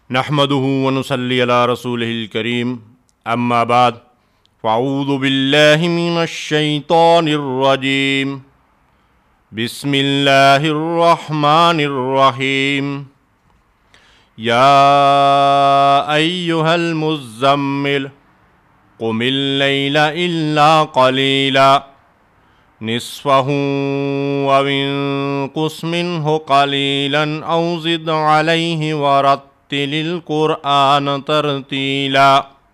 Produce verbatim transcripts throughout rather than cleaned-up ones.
نحمده ونصلي على رسوله الكريم اما بعد فاعوذ بالله من الشيطان الرجيم بسم الله الرحمن الرحيم يا أيها المزمل قم الليل إلا قليلا نصفه أو انقص منه قليلا أو زد عليه ورتل القرآن ترتیلا۔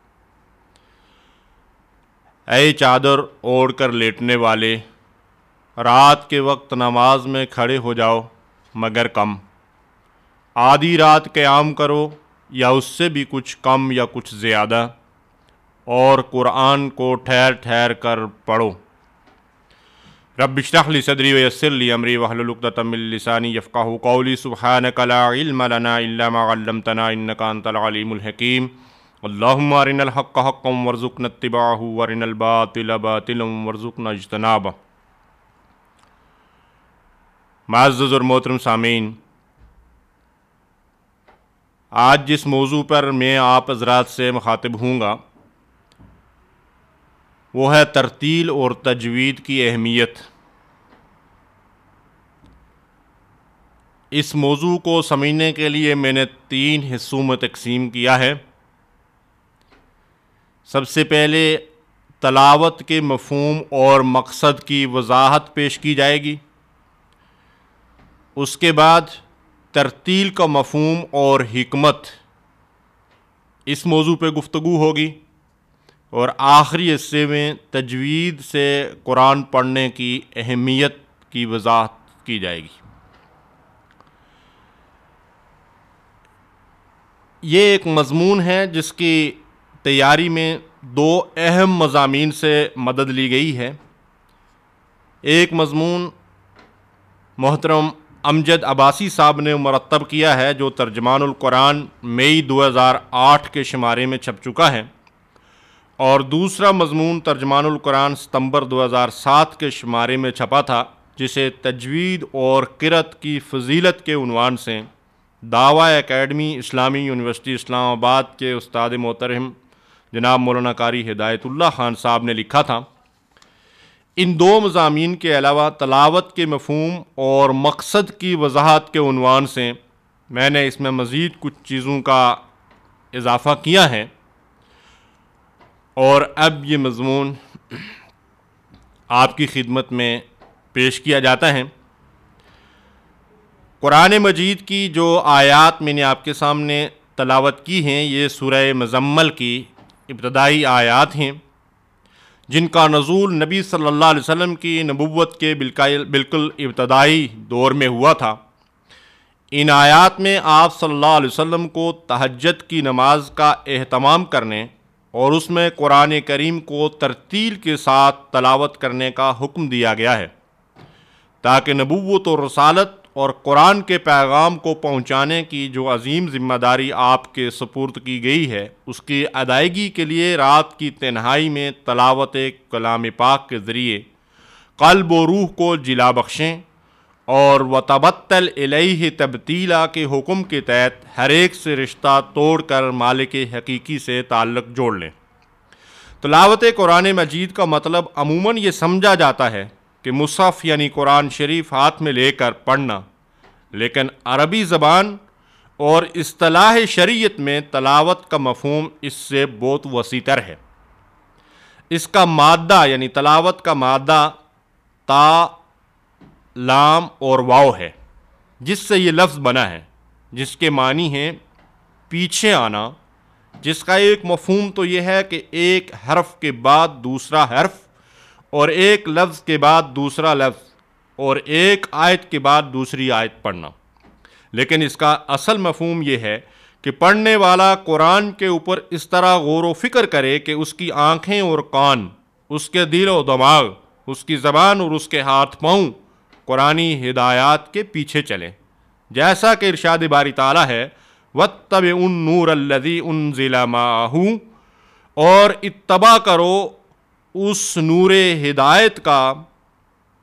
اے چادر اوڑھ کر لیٹنے والے، رات کے وقت نماز میں کھڑے ہو جاؤ مگر کم، آدھی رات قیام کرو یا اس سے بھی کچھ کم یا کچھ زیادہ، اور قرآن کو ٹھہر ٹھہر کر پڑھو۔ رب اشرح لی صدری ویسر لی امری واحلل عقدۃ من لسانی یفقہوا قولی سبحانک لا علم لنا الا ما علمتنا انک انت العلیم الحکیم۔ اللہم ارنا الحق حقا وارزقنا اتباعہ وارنا الباطل باطلا وارزقنا اجتنابہ۔ معزز اور محترم سامعین، آج جس موضوع پر میں آپ حضرات سے مخاطب ہوں گا وہ ہے ترتیل اور تجوید کی اہمیت۔ اس موضوع کو سمجھنے کے لیے میں نے تین حصوں میں تقسیم کیا ہے۔ سب سے پہلے تلاوت کے مفہوم اور مقصد کی وضاحت پیش کی جائے گی، اس کے بعد ترتیل کا مفہوم اور حکمت، اس موضوع پہ گفتگو ہوگی، اور آخری حصے میں تجوید سے قرآن پڑھنے کی اہمیت کی وضاحت کی جائے گی۔ یہ ایک مضمون ہے جس کی تیاری میں دو اہم مضامین سے مدد لی گئی ہے۔ ایک مضمون محترم امجد عباسی صاحب نے مرتب کیا ہے جو ترجمان القرآن مئی دو ہزار آٹھ کے شمارے میں چھپ چکا ہے، اور دوسرا مضمون ترجمان القرآن ستمبر دو ہزار سات کے شمارے میں چھپا تھا، جسے تجوید اور قرأت کی فضیلت کے عنوان سے دعویٰ اکیڈمی اسلامی یونیورسٹی اسلام آباد کے استاد محترم جناب مولانا قاری ہدایت اللہ خان صاحب نے لکھا تھا۔ ان دو مضامین کے علاوہ تلاوت کے مفہوم اور مقصد کی وضاحت کے عنوان سے میں نے اس میں مزید کچھ چیزوں کا اضافہ کیا ہے، اور اب یہ مضمون آپ کی خدمت میں پیش کیا جاتا ہے۔ قرآن مجید کی جو آیات میں نے آپ کے سامنے تلاوت کی ہیں یہ سورہ مزمل کی ابتدائی آیات ہیں، جن کا نزول نبی صلی اللہ علیہ وسلم کی نبوت کے بالکل ابتدائی دور میں ہوا تھا۔ ان آیات میں آپ صلی اللہ علیہ وسلم کو تہجد کی نماز کا اہتمام کرنے اور اس میں قرآن کریم کو ترتیل کے ساتھ تلاوت کرنے کا حکم دیا گیا ہے، تاکہ نبوت و رسالت اور قرآن کے پیغام کو پہنچانے کی جو عظیم ذمہ داری آپ کے سپرد کی گئی ہے اس کی ادائیگی کے لیے رات کی تنہائی میں تلاوت کلام پاک کے ذریعے قلب و روح کو جلا بخشیں، اور وَتَبَتَّلْ إِلَيْهِ تَبْتِيلًا کے حکم کے تحت ہر ایک سے رشتہ توڑ کر مالک حقیقی سے تعلق جوڑ لیں۔ تلاوت قرآن مجید کا مطلب عموماً یہ سمجھا جاتا ہے کہ مصحف یعنی قرآن شریف ہاتھ میں لے کر پڑھنا، لیکن عربی زبان اور اصطلاح شریعت میں تلاوت کا مفہوم اس سے بہت وسیع تر ہے۔ اس کا مادہ یعنی تلاوت کا مادہ تا، لام اور واو ہے، جس سے یہ لفظ بنا ہے، جس کے معنی ہیں پیچھے آنا، جس کا ایک مفہوم تو یہ ہے کہ ایک حرف کے بعد دوسرا حرف، اور ایک لفظ کے بعد دوسرا لفظ، اور ایک آیت کے بعد دوسری آیت پڑھنا۔ لیکن اس کا اصل مفہوم یہ ہے کہ پڑھنے والا قرآن کے اوپر اس طرح غور و فکر کرے کہ اس کی آنکھیں اور کان، اس کے دل و دماغ، اس کی زبان اور اس کے ہاتھ پاؤں قرآنی ہدایات کے پیچھے چلیں، جیسا کہ ارشاد باری تعالیٰ ہے وَاتَّبِعُوا النُّورَ الَّذِي أُنزِلَ مَعَهُ، اور اتباع کرو اس نور ہدایت کا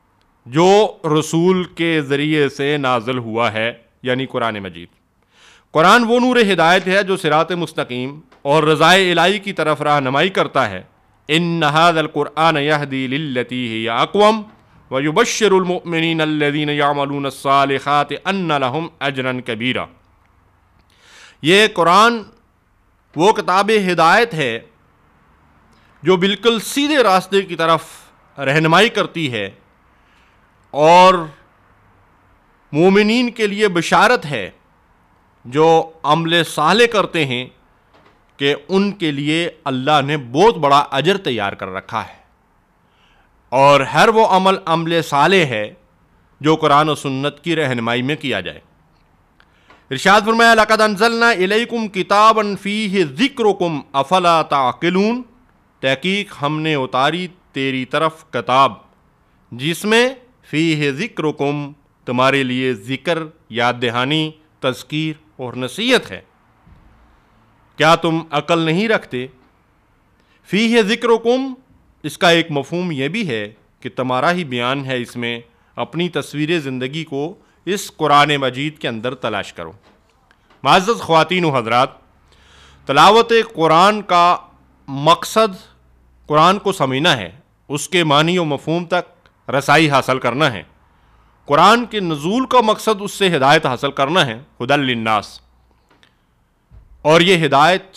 جو رسول کے ذریعے سے نازل ہوا ہے، یعنی قرآن مجید۔ قرآن وہ نور ہدایت ہے جو صراط مستقیم اور رضائے الہی کی طرف رہنمائی کرتا ہے. ان ھذا القرآن یہدی للتی ہی اقوم ویبشر المؤمنین الذین یعملون الصالحات ان لہم اجرا کبیرا. یہ قرآن وہ کتاب ہدایت ہے جو بالکل سیدھے راستے کی طرف رہنمائی کرتی ہے اور مومنین کے لیے بشارت ہے جو عمل صالح کرتے ہیں کہ ان کے لیے اللہ نے بہت بڑا اجر تیار کر رکھا ہے. اور ہر وہ عمل عمل صالح ہے جو قرآن و سنت کی رہنمائی میں کیا جائے. ارشاد فرمایا لقد انزلنا الیکم کتابا فیہ ذکرکم افلا تعقلون. تحقیق ہم نے اتاری تیری طرف کتاب جس میں فیہ ذکرکم تمہارے لیے ذکر، یاد دہانی، تذکیر اور نصیحت ہے. کیا تم عقل نہیں رکھتے؟ فیہ ذکرکم اس کا ایک مفہوم یہ بھی ہے کہ تمہارا ہی بیان ہے، اس میں اپنی تصویر زندگی کو اس قرآن مجید کے اندر تلاش کرو. معزز خواتین و حضرات، تلاوت قرآن کا مقصد قرآن کو سمجھنا ہے، اس کے معنی و مفہوم تک رسائی حاصل کرنا ہے. قرآن کے نزول کا مقصد اس سے ہدایت حاصل کرنا ہے، ھدی للناس. اور یہ ہدایت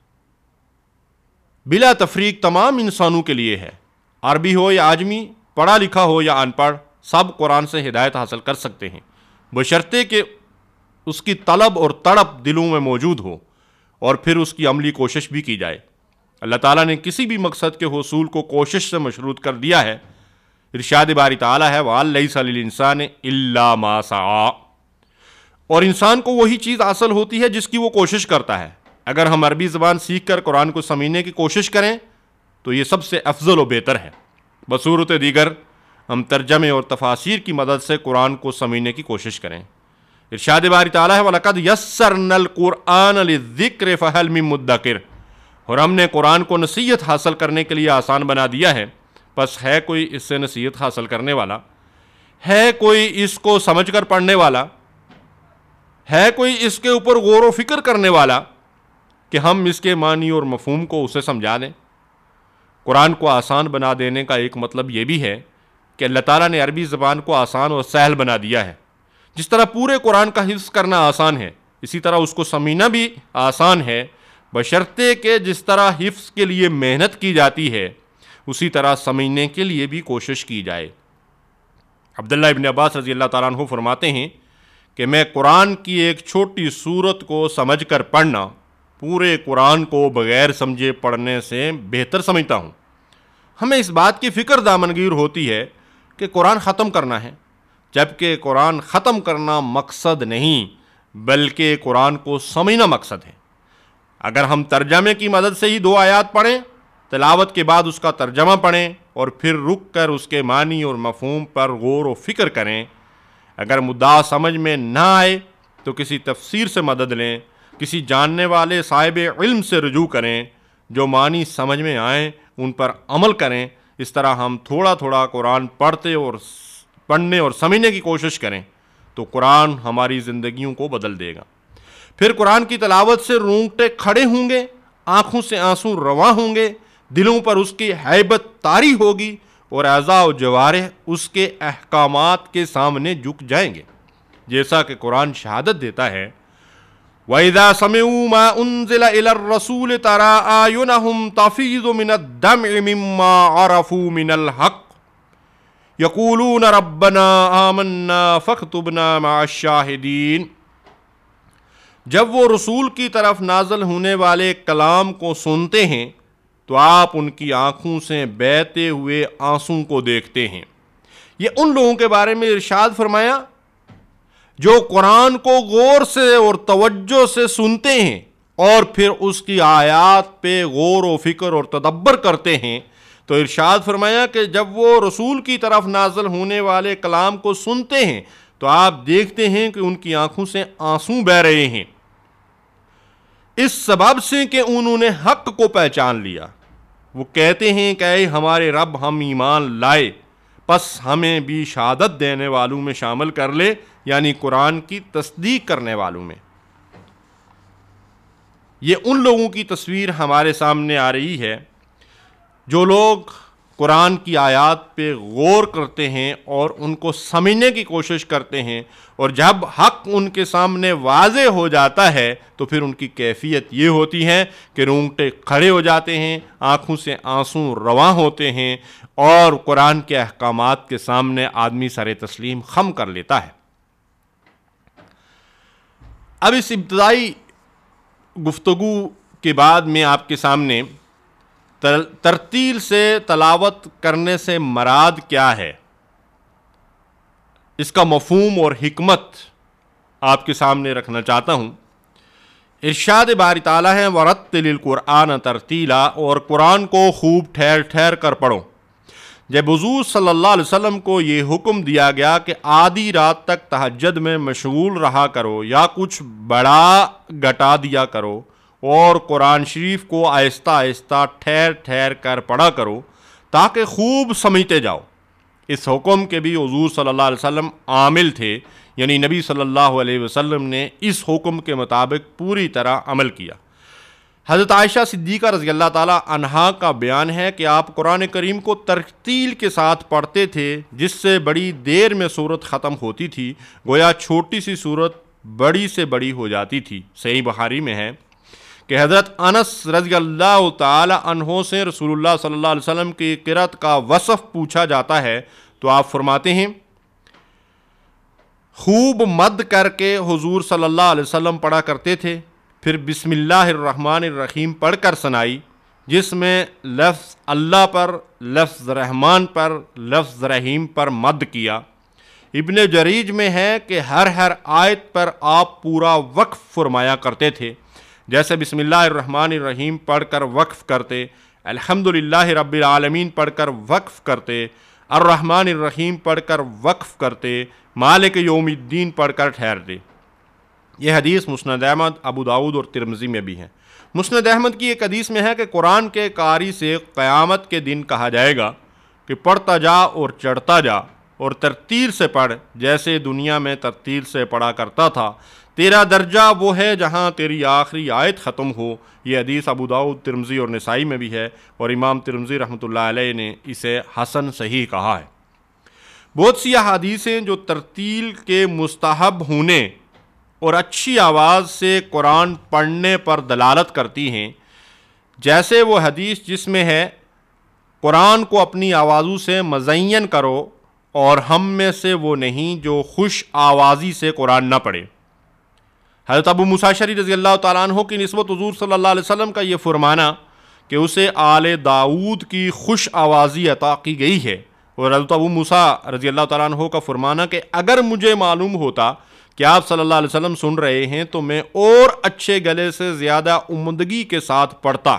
بلا تفریق تمام انسانوں کے لیے ہے، عربی ہو یا عجمی، پڑھا لکھا ہو یا ان پڑھ، سب قرآن سے ہدایت حاصل کر سکتے ہیں، بشرطے کہ اس کی طلب اور تڑپ دلوں میں موجود ہو اور پھر اس کی عملی کوشش بھی کی جائے. اللہ تعالیٰ نے کسی بھی مقصد کے حصول کو کوشش سے مشروط کر دیا ہے. ارشاد باری تعالیٰ ہے وَأَن لَيْسَ لِلْإِنسَانِ إِلَّا مَا سَعَىٰ. اور انسان کو وہی چیز حاصل ہوتی ہے جس کی وہ کوشش کرتا ہے. اگر ہم عربی زبان سیکھ کر قرآن کو سمجھنے کی کوشش کریں تو یہ سب سے افضل و بہتر ہے. بصورت دیگر ہم ترجمے اور تفاسیر کی مدد سے قرآن کو سمجھنے کی کوشش کریں. ارشاد باری تعالیٰ ہے وَلَقَدْ يَسَّرْنَا الْقُرْآنَ لِلذِّكْرِ فَهَلْ مِن مُدَّكِرٍ. اور ہم نے قرآن کو نصیحت حاصل کرنے کے لیے آسان بنا دیا ہے، بس ہے کوئی اس سے نصیحت حاصل کرنے والا؟ ہے کوئی اس کو سمجھ کر پڑھنے والا؟ ہے کوئی اس کے اوپر غور و فکر کرنے والا کہ ہم اس کے معنی اور مفہوم کو اسے سمجھا دیں؟ قرآن کو آسان بنا دینے کا ایک مطلب یہ بھی ہے کہ اللہ تعالیٰ نے عربی زبان کو آسان اور سہل بنا دیا ہے. جس طرح پورے قرآن کا حفظ کرنا آسان ہے، اسی طرح اس کو سمجھنا بھی آسان ہے، بشرطے کہ جس طرح حفظ کے لیے محنت کی جاتی ہے اسی طرح سمجھنے کے لیے بھی کوشش کی جائے. عبداللہ ابن عباس رضی اللہ تعالیٰ عنہ فرماتے ہیں کہ میں قرآن کی ایک چھوٹی سورت کو سمجھ کر پڑھنا پورے قرآن کو بغیر سمجھے پڑھنے سے بہتر سمجھتا ہوں. ہمیں اس بات کی فکر دامنگیر ہوتی ہے کہ قرآن ختم کرنا ہے، جبکہ قرآن ختم کرنا مقصد نہیں بلکہ قرآن کو سمجھنا مقصد ہے. اگر ہم ترجمے کی مدد سے ہی دو آیات پڑھیں، تلاوت کے بعد اس کا ترجمہ پڑھیں اور پھر رک کر اس کے معنی اور مفہوم پر غور و فکر کریں، اگر مدعا سمجھ میں نہ آئے تو کسی تفسیر سے مدد لیں، کسی جاننے والے صاحب علم سے رجوع کریں، جو معنی سمجھ میں آئیں ان پر عمل کریں. اس طرح ہم تھوڑا تھوڑا قرآن پڑھتے اور پڑھنے اور سمجھنے کی کوشش کریں تو قرآن ہماری زندگیوں کو بدل دے گا. پھر قرآن کی تلاوت سے رونگٹے کھڑے ہوں گے، آنکھوں سے آنسو رواں ہوں گے، دلوں پر اس کی ہیبت طاری ہوگی اور اعضاء و جوارح اس کے احکامات کے سامنے جھک جائیں گے. جیسا کہ قرآن شہادت دیتا ہے وَإِذَا سَمِعُوا مَا أُنزِلَ إِلَى الرَّسُولِ تَرَىٰ أَعْيُنَهُمْ تَفِيضُ مِنَ الدَّمْعِ مِمَّا عَرَفُوا مِنَ الْحَقِّ يَقُولُونَ رَبَّنَا آمَنَّا فَاكْتُبْنَا مَعَ الشَّاهِدِينَ. جب وہ رسول کی طرف نازل ہونے والے کلام کو سنتے ہیں تو آپ ان کی آنکھوں سے بہتے ہوئے آنسوں کو دیکھتے ہیں. یہ ان لوگوں کے بارے میں ارشاد فرمایا جو قرآن کو غور سے اور توجہ سے سنتے ہیں اور پھر اس کی آیات پہ غور و فکر اور تدبر کرتے ہیں. تو ارشاد فرمایا کہ جب وہ رسول کی طرف نازل ہونے والے کلام کو سنتے ہیں تو آپ دیکھتے ہیں کہ ان کی آنکھوں سے آنسو بہہ رہے ہیں، اس سبب سے کہ انہوں نے حق کو پہچان لیا. وہ کہتے ہیں کہ اے ہمارے رب، ہم ایمان لائے، پس ہمیں بھی شہادت دینے والوں میں شامل کر لے، یعنی قرآن کی تصدیق کرنے والوں میں. یہ ان لوگوں کی تصویر ہمارے سامنے آ رہی ہے جو لوگ قرآن کی آیات پہ غور کرتے ہیں اور ان کو سمجھنے کی کوشش کرتے ہیں، اور جب حق ان کے سامنے واضح ہو جاتا ہے تو پھر ان کی کیفیت یہ ہوتی ہے کہ رونگٹے کھڑے ہو جاتے ہیں، آنکھوں سے آنسو رواں ہوتے ہیں، اور قرآن کے احکامات کے سامنے آدمی سر تسلیم خم کر لیتا ہے۔ اب اس ابتدائی گفتگو کے بعد میں آپ کے سامنے ترتیل سے تلاوت کرنے سے مراد کیا ہے، اس کا مفہوم اور حکمت آپ کے سامنے رکھنا چاہتا ہوں۔ ارشاد باری تعالیٰ ہے وَرَتِّلِ الْقُرْآنَ تَرْتِیلًا، اور قرآن کو خوب ٹھہر ٹھہر کر پڑھو۔ جب حضور صلی اللہ علیہ وسلم کو یہ حکم دیا گیا کہ آدھی رات تک تہجد میں مشغول رہا کرو یا کچھ بڑا گھٹا دیا کرو اور قرآن شریف کو آہستہ آہستہ ٹھہر ٹھہر کر پڑھا کرو تاکہ خوب سمجھتے جاؤ، اس حکم کے بھی حضور صلی اللہ علیہ وسلم عامل تھے، یعنی نبی صلی اللہ علیہ وسلم نے اس حکم کے مطابق پوری طرح عمل کیا۔ حضرت عائشہ صدیقہ رضی اللہ تعالی عنہا کا بیان ہے کہ آپ قرآن کریم کو ترتیل کے ساتھ پڑھتے تھے، جس سے بڑی دیر میں سورت ختم ہوتی تھی، گویا چھوٹی سی سورت بڑی سے بڑی ہو جاتی تھی۔ صحیح بخاری میں ہے کہ حضرت انس رضی اللہ تعالی عنہ سے رسول اللہ صلی اللہ علیہ وسلم کی قرأت کا وصف پوچھا جاتا ہے تو آپ فرماتے ہیں خوب مد کر کے حضور صلی اللہ علیہ وسلم پڑھا کرتے تھے، پھر بسم اللہ الرحمن الرحیم پڑھ کر سنائی، جس میں لفظ اللہ پر، لفظ رحمان پر، لفظ رحیم پر مد کیا۔ ابن جریج میں ہے کہ ہر ہر آیت پر آپ پورا وقف فرمایا کرتے تھے، جیسے بسم اللہ الرحمن الرحیم پڑھ کر وقف کرتے، الحمدللہ رب العالمین پڑھ کر وقف کرتے، الرحمن الرحیم پڑھ کر وقف کرتے، مالک یوم الدین پڑھ کر ٹھہرتے۔ یہ حدیث مسند احمد، ابو داؤد اور ترمذی میں بھی ہے۔ مسند احمد کی ایک حدیث میں ہے کہ قرآن کے قاری سے قیامت کے دن کہا جائے گا کہ پڑھتا جا اور چڑھتا جا اور ترتیل سے پڑھ جیسے دنیا میں ترتیل سے پڑھا کرتا تھا، تیرا درجہ وہ ہے جہاں تیری آخری آیت ختم ہو۔ یہ حدیث ابو داؤد، ترمذی اور نسائی میں بھی ہے، اور امام ترمذی رحمۃ اللہ علیہ نے اسے حسن صحیح کہا ہے۔ بہت سی احادیثیں جو ترتیل کے مستحب ہونے اور اچھی آواز سے قرآن پڑھنے پر دلالت کرتی ہیں، جیسے وہ حدیث جس میں ہے قرآن کو اپنی آوازوں سے مزین کرو، اور ہم میں سے وہ نہیں جو خوش آوازی سے قرآن نہ پڑھے۔ حضرت ابو موسیٰ اشعری رضی اللہ تعالیٰ عنہ کی نسبت حضور صلی اللہ علیہ وسلم کا یہ فرمانا کہ اسے آل داؤد کی خوش آوازی عطا کی گئی ہے، اور حضرت ابو موسیٰ رضی اللہ تعالیٰ عنہ کا فرمانا کہ اگر مجھے معلوم ہوتا کہ آپ صلی اللہ علیہ وسلم سن رہے ہیں تو میں اور اچھے گلے سے زیادہ عمدگی کے ساتھ پڑھتا۔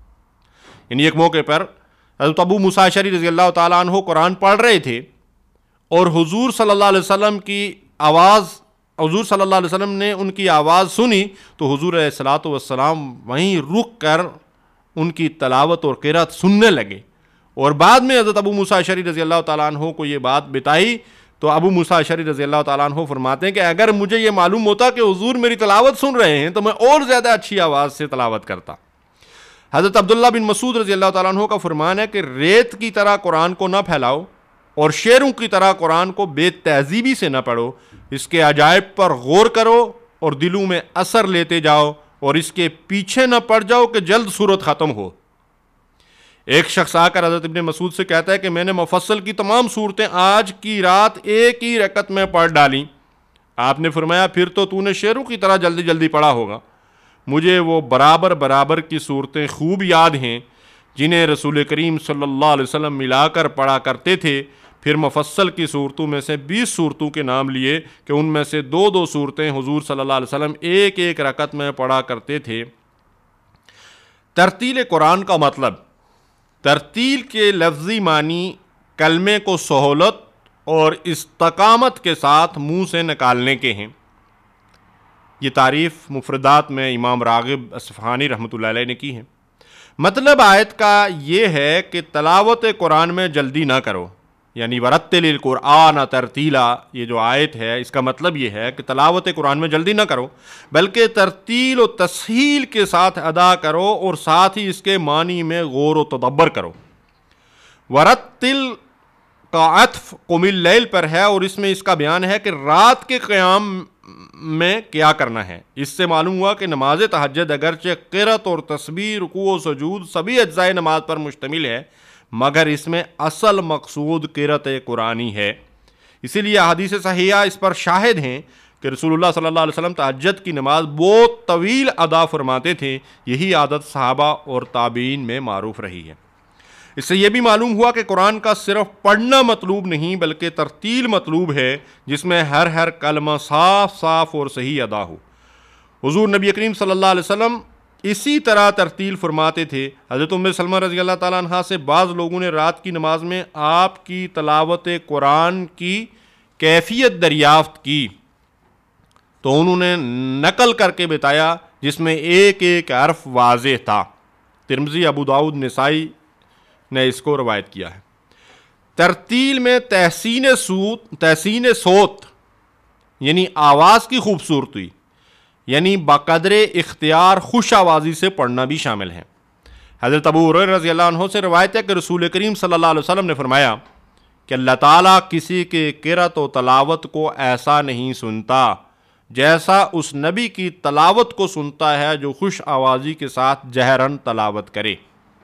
یعنی ایک موقع پر حضرت ابو موسیٰ اشعری رضی اللہ تعالیٰ عنہ قرآن پڑھ رہے تھے اور حضور صلی اللہ علیہ وسلم کی آواز حضور صلی اللہ علیہ وسلم نے ان کی آواز سنی تو حضور علیہ الصلوۃ والسلام وہیں رک کر ان کی تلاوت اور قرأت سننے لگے، اور بعد میں حضرت ابو موسیٰ اشعری رضی اللہ تعالیٰ عنہ کو یہ بات بتائی تو ابو موسیٰ اشعری رضی اللہ تعالیٰ عنہ فرماتے ہیں کہ اگر مجھے یہ معلوم ہوتا کہ حضور میری تلاوت سن رہے ہیں تو میں اور زیادہ اچھی آواز سے تلاوت کرتا۔ حضرت عبداللہ بن مسعود رضی اللہ تعالیٰ عنہ کا فرمان ہے کہ ریت کی طرح قرآن کو نہ پھیلاؤ اور شعروں کی طرح قرآن کو بے تہذیبی سے نہ پڑھو، اس کے عجائب پر غور کرو اور دلوں میں اثر لیتے جاؤ، اور اس کے پیچھے نہ پڑ جاؤ کہ جلد صورت ختم ہو۔ ایک شخص آ کر حضرت ابن مسعود سے کہتا ہے کہ میں نے مفصل کی تمام صورتیں آج کی رات ایک ہی رکعت میں پڑھ ڈالیں۔ آپ نے فرمایا پھر تو تو نے شعروں کی طرح جلدی جلدی پڑھا ہوگا۔ مجھے وہ برابر برابر کی صورتیں خوب یاد ہیں جنہیں رسول کریم صلی اللہ علیہ وسلم ملا کر پڑھا کرتے تھے۔ پھر مفصل کی صورتوں میں سے بیس صورتوں کے نام لیے کہ ان میں سے دو دو صورتیں حضور صلی اللہ علیہ وسلم ایک ایک رکعت میں پڑھا کرتے تھے۔ ترتیل قرآن کا مطلب، ترتیل کے لفظی معنی کلمے کو سہولت اور استقامت کے ساتھ منہ سے نکالنے کے ہیں۔ یہ تعریف مفردات میں امام راغب اصفہانی رحمۃ اللہ علیہ نے کی ہے۔ مطلب آیت کا یہ ہے کہ تلاوت قرآن میں جلدی نہ کرو، یعنی ورتل القرآن ترتیلا، یہ جو آیت ہے اس کا مطلب یہ ہے کہ تلاوت قرآن میں جلدی نہ کرو بلکہ ترتیل و تسہیل کے ساتھ ادا کرو اور ساتھ ہی اس کے معنی میں غور و تدبر کرو۔ ورتل کا عطف قم اللیل پر ہے اور اس میں اس کا بیان ہے کہ رات کے قیام میں کیا کرنا ہے۔ اس سے معلوم ہوا کہ نماز تہجد اگرچہ قرأت اور تسبیح، رکوع و سجود سبھی اجزائے نماز پر مشتمل ہے، مگر اس میں اصل مقصود قرأت قرآنی ہے۔ اسی لیے احادیث صحیحہ اس پر شاہد ہیں کہ رسول اللہ صلی اللہ علیہ وسلم تہجد کی نماز بہت طویل ادا فرماتے تھے۔ یہی عادت صحابہ اور تابعین میں معروف رہی ہے۔ اس سے یہ بھی معلوم ہوا کہ قرآن کا صرف پڑھنا مطلوب نہیں بلکہ ترتیل مطلوب ہے، جس میں ہر ہر کلمہ صاف صاف اور صحیح ادا ہو۔ حضور نبی کریم صلی اللہ علیہ وسلم اسی طرح ترتیل فرماتے تھے۔ حضرت ام سلمہ رضی اللہ تعالیٰ عنہ سے بعض لوگوں نے رات کی نماز میں آپ کی تلاوت قرآن کی کیفیت دریافت کی تو انہوں نے نقل کر کے بتایا جس میں ایک ایک حرف واضح تھا۔ ترمذی، ابو داؤد، نسائی نے اس کو روایت کیا ہے۔ ترتیل میں تحسین صوت تحسین صوت یعنی آواز کی خوبصورتی، یعنی بقدر اختیار خوش آوازی سے پڑھنا بھی شامل ہے۔ حضرت ابو ہریرہ رضی اللہ عنہ سے روایت ہے کہ رسول کریم صلی اللہ علیہ وسلم نے فرمایا کہ اللہ تعالیٰ کسی کے قرأت و تلاوت کو ایسا نہیں سنتا جیسا اس نبی کی تلاوت کو سنتا ہے جو خوش آوازی کے ساتھ جہراً تلاوت کرے۔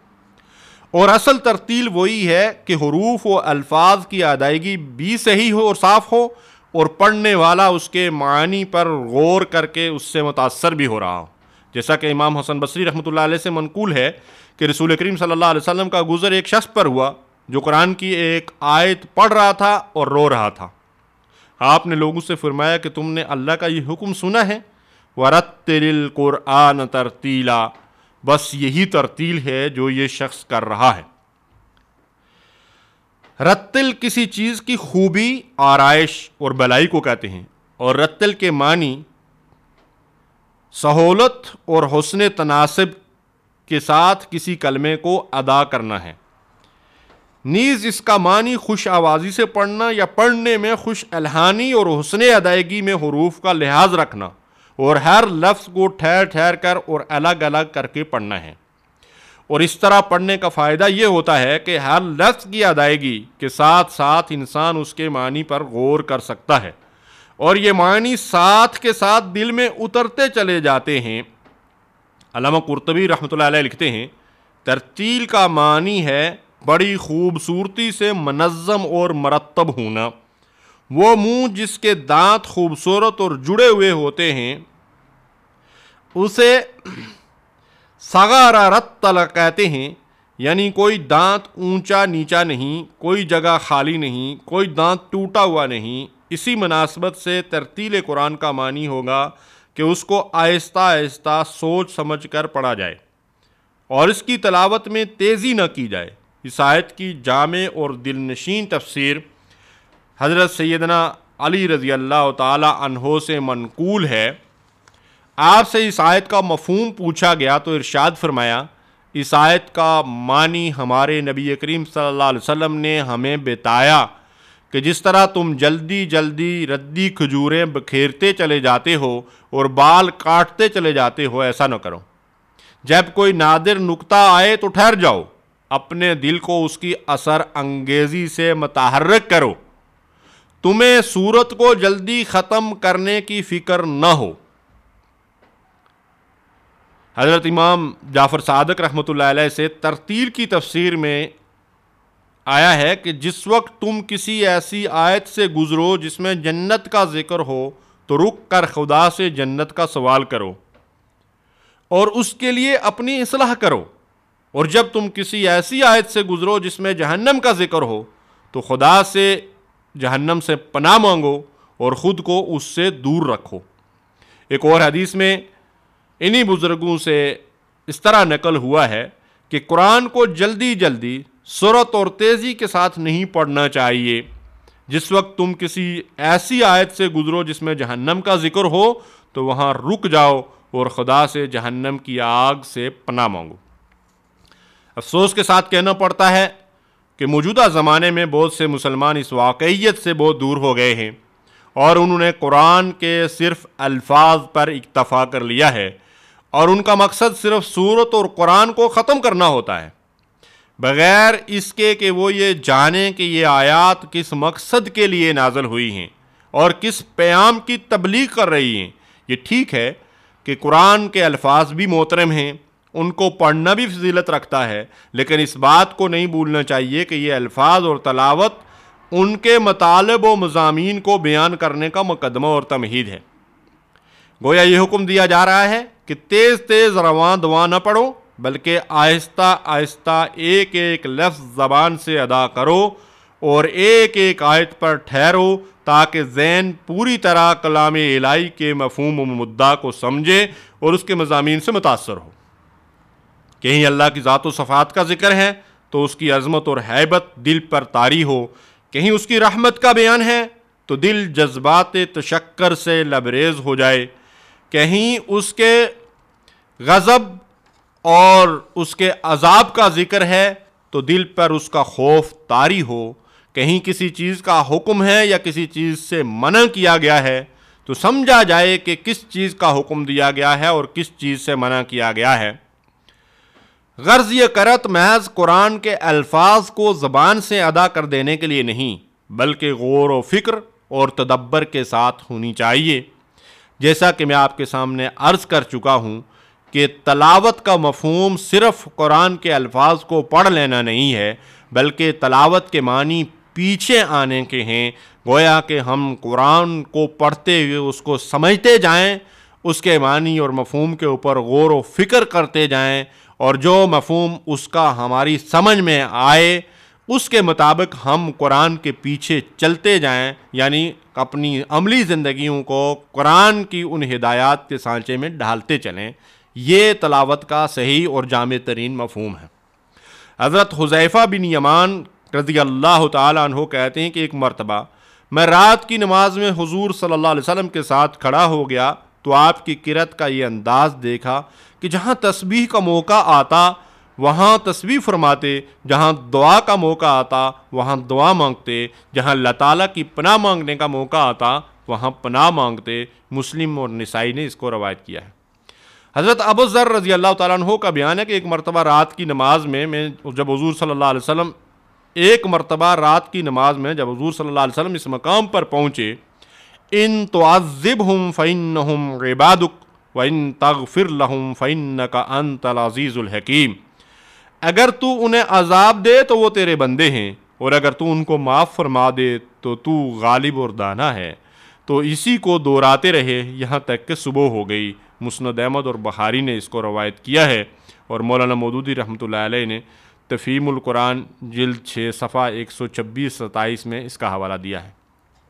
اور اصل ترتیل وہی ہے کہ حروف و الفاظ کی ادائیگی بھی صحیح ہو اور صاف ہو، اور پڑھنے والا اس کے معنی پر غور کر کے اس سے متاثر بھی ہو رہا ہو۔ جیسا کہ امام حسن بصری رحمۃ اللہ علیہ سے منقول ہے کہ رسول کریم صلی اللہ علیہ وسلم کا گزر ایک شخص پر ہوا جو قرآن کی ایک آیت پڑھ رہا تھا اور رو رہا تھا۔ آپ نے لوگوں سے فرمایا کہ تم نے اللہ کا یہ حکم سنا ہے، وَرَتِّلِ الْقُرْآنَ تَرْتِيلًا، بس یہی ترتیل ہے جو یہ شخص کر رہا ہے۔ رتل کسی چیز کی خوبی، آرائش اور بلائی کو کہتے ہیں، اور رتل کے معنی سہولت اور حسن تناسب کے ساتھ کسی کلمے کو ادا کرنا ہے۔ نیز اس کا معنی خوش آوازی سے پڑھنا یا پڑھنے میں خوش الحانی اور حسن ادائیگی میں حروف کا لحاظ رکھنا اور ہر لفظ کو ٹھہر ٹھہر کر اور الگ الگ کر کے پڑھنا ہے۔ اور اس طرح پڑھنے کا فائدہ یہ ہوتا ہے کہ ہر لفظ کی ادائیگی کے ساتھ ساتھ انسان اس کے معنی پر غور کر سکتا ہے، اور یہ معنی ساتھ کے ساتھ دل میں اترتے چلے جاتے ہیں۔ علامہ قرطبی رحمۃ اللہ علیہ لکھتے ہیں، ترتیل کا معنی ہے بڑی خوبصورتی سے منظم اور مرتب ہونا۔ وہ منہ جس کے دانت خوبصورت اور جڑے ہوئے ہوتے ہیں اسے صغارا رتل کہتے ہیں، یعنی کوئی دانت اونچا نیچا نہیں، کوئی جگہ خالی نہیں، کوئی دانت ٹوٹا ہوا نہیں۔ اسی مناسبت سے ترتیل قرآن کا معنی ہوگا کہ اس کو آہستہ آہستہ سوچ سمجھ کر پڑھا جائے اور اس کی تلاوت میں تیزی نہ کی جائے۔ اس آیت کی جامع اور دل نشین تفسیر حضرت سیدنا علی رضی اللہ تعالی عنہ سے منقول ہے۔ آپ سے اس آیت کا مفہوم پوچھا گیا تو ارشاد فرمایا، اس آیت کا معنی ہمارے نبی کریم صلی اللہ علیہ وسلم نے ہمیں بتایا کہ جس طرح تم جلدی جلدی ردی کھجوریں بکھیرتے چلے جاتے ہو اور بال کاٹتے چلے جاتے ہو، ایسا نہ کرو۔ جب کوئی نادر نکتہ آئے تو ٹھہر جاؤ، اپنے دل کو اس کی اثر انگیزی سے متحرک کرو، تمہیں سورت کو جلدی ختم کرنے کی فکر نہ ہو۔ حضرت امام جعفر صادق رحمۃ اللہ علیہ سے ترتیل کی تفسیر میں آیا ہے کہ جس وقت تم کسی ایسی آیت سے گزرو جس میں جنت کا ذکر ہو تو رک کر خدا سے جنت کا سوال کرو اور اس کے لیے اپنی اصلاح کرو، اور جب تم کسی ایسی آیت سے گزرو جس میں جہنم کا ذکر ہو تو خدا سے جہنم سے پناہ مانگو اور خود کو اس سے دور رکھو۔ ایک اور حدیث میں انہی بزرگوں سے اس طرح نقل ہوا ہے کہ قرآن کو جلدی جلدی سرعت اور تیزی کے ساتھ نہیں پڑھنا چاہیے۔ جس وقت تم کسی ایسی آیت سے گزرو جس میں جہنم کا ذکر ہو تو وہاں رک جاؤ اور خدا سے جہنم کی آگ سے پناہ مانگو۔ افسوس کے ساتھ کہنا پڑتا ہے کہ موجودہ زمانے میں بہت سے مسلمان اس واقعیت سے بہت دور ہو گئے ہیں اور انہوں نے قرآن کے صرف الفاظ پر اکتفا کر لیا ہے اور ان کا مقصد صرف سورت اور قرآن کو ختم کرنا ہوتا ہے، بغیر اس کے کہ وہ یہ جانیں کہ یہ آیات کس مقصد کے لیے نازل ہوئی ہیں اور کس پیام کی تبلیغ کر رہی ہیں۔ یہ ٹھیک ہے کہ قرآن کے الفاظ بھی محترم ہیں، ان کو پڑھنا بھی فضیلت رکھتا ہے، لیکن اس بات کو نہیں بھولنا چاہیے کہ یہ الفاظ اور تلاوت ان کے مطالب و مضامین کو بیان کرنے کا مقدمہ اور تمہید ہے۔ گویا یہ حکم دیا جا رہا ہے کہ تیز تیز رواں دواں نہ پڑھو، بلکہ آہستہ آہستہ ایک ایک لفظ زبان سے ادا کرو اور ایک ایک آیت پر ٹھہرو تاکہ ذہن پوری طرح کلام الہی کے مفہوم و مدعا کو سمجھے اور اس کے مضامین سے متاثر ہو۔ کہیں اللہ کی ذات و صفات کا ذکر ہے تو اس کی عظمت اور ہیبت دل پر طاری ہو، کہیں اس کی رحمت کا بیان ہے تو دل جذبات تشکر سے لبریز ہو جائے، کہیں اس کے غضب اور اس کے عذاب کا ذکر ہے تو دل پر اس کا خوف طاری ہو، کہیں کسی چیز کا حکم ہے یا کسی چیز سے منع کیا گیا ہے تو سمجھا جائے کہ کس چیز کا حکم دیا گیا ہے اور کس چیز سے منع کیا گیا ہے۔ غرض یہ کرت محض قرآن کے الفاظ کو زبان سے ادا کر دینے کے لیے نہیں، بلکہ غور و فکر اور تدبر کے ساتھ ہونی چاہیے۔ جیسا کہ میں آپ کے سامنے عرض کر چکا ہوں کہ تلاوت کا مفہوم صرف قرآن کے الفاظ کو پڑھ لینا نہیں ہے، بلکہ تلاوت کے معنی پیچھے آنے کے ہیں، گویا کہ ہم قرآن کو پڑھتے ہوئے اس کو سمجھتے جائیں، اس کے معنی اور مفہوم کے اوپر غور و فکر کرتے جائیں، اور جو مفہوم اس کا ہماری سمجھ میں آئے اس کے مطابق ہم قرآن کے پیچھے چلتے جائیں، یعنی اپنی عملی زندگیوں کو قرآن کی ان ہدایات کے سانچے میں ڈھالتے چلیں۔ یہ تلاوت کا صحیح اور جامع ترین مفہوم ہے۔ حضرت حذیفہ بن یمان رضی اللہ تعالیٰ عنہ کہتے ہیں کہ ایک مرتبہ میں رات کی نماز میں حضور صلی اللہ علیہ وسلم کے ساتھ کھڑا ہو گیا تو آپ کی قرأت کا یہ انداز دیکھا کہ جہاں تسبیح کا موقع آتا وہاں تسبیح فرماتے، جہاں دعا کا موقع آتا وہاں دعا مانگتے، جہاں اللہ تعالیٰ کی پناہ مانگنے کا موقع آتا وہاں پناہ مانگتے۔ مسلم اور نسائی نے اس کو روایت کیا ہے۔ حضرت ابو ذر رضی اللہ تعالیٰ عنہ کا بیان ہے کہ ایک مرتبہ رات کی نماز میں میں جب حضور صلی اللہ علیہ وسلم ایک مرتبہ رات کی نماز میں جب حضور صلی اللہ علیہ وسلم اس مقام پر پہنچے، ان تعذبہم فإنہم عبادک وَإِن تَغْفِرْ لَهُمْ فَإِنَّكَ أَنْتَ الْعَزِيزُ الْحَكِيمُ، اگر تو انہیں عذاب دے تو وہ تیرے بندے ہیں اور اگر تو ان کو معاف فرما دے تو تو غالب اور دانا ہے۔ تو اسی کو دہراتے رہے یہاں تک کہ صبح ہو گئی۔ مسند احمد اور بخاری نے اس کو روایت کیا ہے اور مولانا مودودی رحمۃ اللہ علیہ نے تفہیم القرآن جلد چھ صفحہ ایک سو چھبیس ستائیس میں اس کا حوالہ دیا ہے۔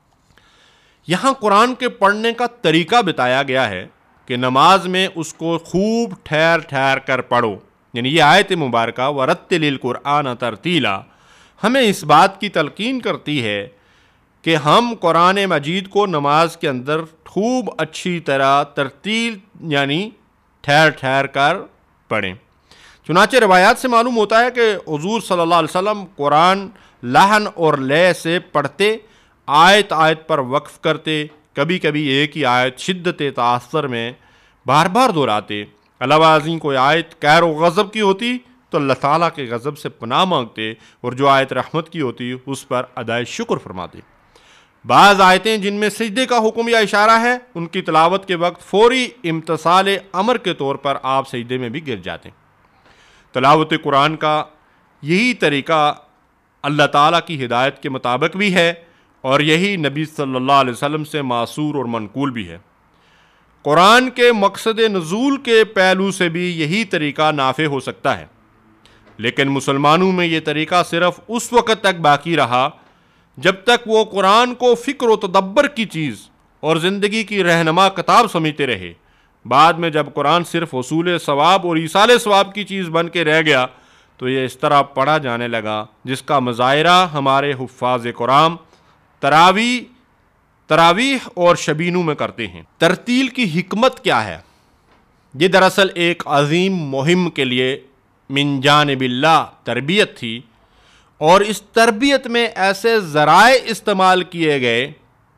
یہاں قرآن کے پڑھنے کا طریقہ بتایا گیا ہے کہ نماز میں اس کو خوب ٹھہر ٹھہر کر پڑھو، یعنی یہ آیت مبارکہ وَرَتِّلِ الْقُرْآنَ تَرْتِیلًا ہمیں اس بات کی تلقین کرتی ہے کہ ہم قرآن مجید کو نماز کے اندر خوب اچھی طرح ترتیل یعنی ٹھہر ٹھہر کر پڑھیں۔ چنانچہ روایات سے معلوم ہوتا ہے کہ حضور صلی اللہ علیہ وسلم قرآن لحن اور لے سے پڑھتے، آیت آیت پر وقف کرتے، کبھی کبھی ایک ہی آیت شدت تاثر میں بار بار دہراتے۔ علاوہ ازیں کوئی آیت قہر و غضب کی ہوتی تو اللہ تعالیٰ کے غضب سے پناہ مانگتے، اور جو آیت رحمت کی ہوتی اس پر ادائے شکر فرماتے۔ بعض آیتیں جن میں سجدے کا حکم یا اشارہ ہے ان کی تلاوت کے وقت فوری امتثال امر کے طور پر آپ سجدے میں بھی گر جاتے ہیں۔ تلاوت قرآن کا یہی طریقہ اللہ تعالیٰ کی ہدایت کے مطابق بھی ہے اور یہی نبی صلی اللہ علیہ وسلم سے معصور اور منقول بھی ہے۔ قرآن کے مقصد نزول کے پہلو سے بھی یہی طریقہ نافع ہو سکتا ہے، لیکن مسلمانوں میں یہ طریقہ صرف اس وقت تک باقی رہا جب تک وہ قرآن کو فکر و تدبر کی چیز اور زندگی کی رہنما کتاب سمجھتے رہے۔ بعد میں جب قرآن صرف حصول ثواب اور ایصال ثواب کی چیز بن کے رہ گیا تو یہ اس طرح پڑھا جانے لگا جس کا مظاہرہ ہمارے حفاظ قرآن تراویح تراویح اور شبینوں میں کرتے ہیں۔ ترتیل کی حکمت کیا ہے؟ یہ دراصل ایک عظیم مہم کے لیے من جانب اللہ تربیت تھی، اور اس تربیت میں ایسے ذرائع استعمال کیے گئے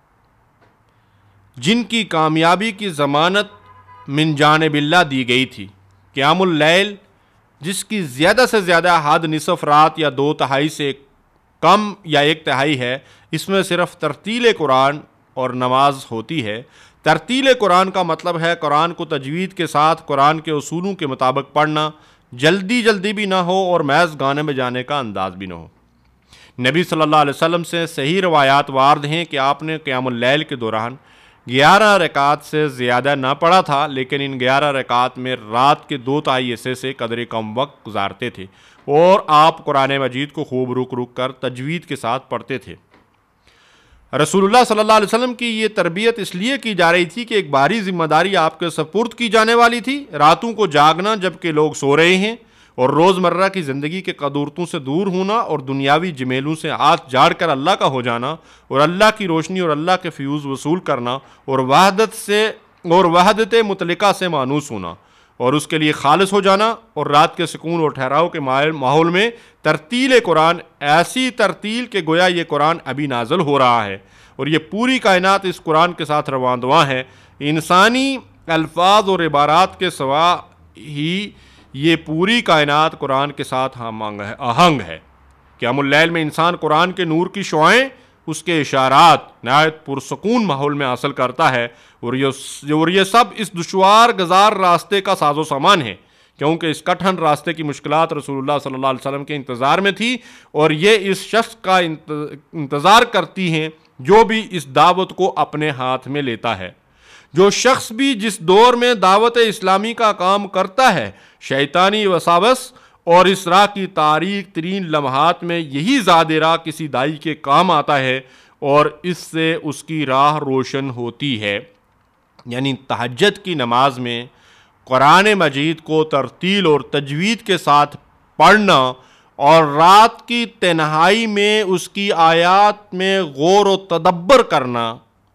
جن کی کامیابی کی ضمانت من جانب اللہ دی گئی تھی۔ قیام اللیل جس کی زیادہ سے زیادہ حد نصف رات یا دو تہائی سے کم یا ایک تہائی ہے، اس میں صرف ترتیل قرآن اور نماز ہوتی ہے۔ ترتیل قرآن کا مطلب ہے قرآن کو تجوید کے ساتھ قرآن کے اصولوں کے مطابق پڑھنا، جلدی جلدی بھی نہ ہو اور محض گانے میں جانے کا انداز بھی نہ ہو۔ نبی صلی اللہ علیہ وسلم سے صحیح روایات وارد ہیں کہ آپ نے قیام اللیل کے دوران گیارہ رکعات سے زیادہ نہ پڑھا تھا، لیکن ان گیارہ رکعات میں رات کے دو تہائی حصے سے قدر کم وقت گزارتے تھے اور آپ قرآن مجید کو خوب رک رک کر تجوید کے ساتھ پڑھتے تھے۔ رسول اللہ صلی اللہ علیہ وسلم کی یہ تربیت اس لیے کی جا رہی تھی کہ ایک بھاری ذمہ داری آپ کے سپرد کی جانے والی تھی، راتوں کو جاگنا جبکہ لوگ سو رہے ہیں، اور روزمرہ کی زندگی کے قدورتوں سے دور ہونا اور دنیاوی جمیلوں سے ہاتھ جاڑ کر اللہ کا ہو جانا اور اللہ کی روشنی اور اللہ کے فیوز وصول کرنا اور وحدت سے اور وحدت مطلقہ سے مانوس ہونا اور اس کے لیے خالص ہو جانا، اور رات کے سکون اور ٹھہراؤ کے ماحول میں ترتیل قرآن، ایسی ترتیل کہ گویا یہ قرآن ابھی نازل ہو رہا ہے اور یہ پوری کائنات اس قرآن کے ساتھ رواں دواں ہے۔ انسانی الفاظ اور عبارات کے سوا ہی یہ پوری کائنات قرآن کے ساتھ آہنگ ہے۔ قیام اللیل میں انسان قرآن کے نور کی شعائیں، اس کے اشارات نہایت پرسکون ماحول میں حاصل کرتا ہے، اور یہ اور یہ سب اس دشوار گزار راستے کا ساز و سامان ہے، کیونکہ اس کٹھن راستے کی مشکلات رسول اللہ صلی اللہ علیہ وسلم کے انتظار میں تھی، اور یہ اس شخص کا انتظار کرتی ہیں جو بھی اس دعوت کو اپنے ہاتھ میں لیتا ہے۔ جو شخص بھی جس دور میں دعوت اسلامی کا کام کرتا ہے، شیطانی وساوس اور اس راہ کی تاریک ترین لمحات میں یہی زاد راہ کسی دائی کے کام آتا ہے اور اس سے اس کی راہ روشن ہوتی ہے۔ یعنی تہجد کی نماز میں قرآن مجید کو ترتیل اور تجوید کے ساتھ پڑھنا اور رات کی تنہائی میں اس کی آیات میں غور و تدبر کرنا،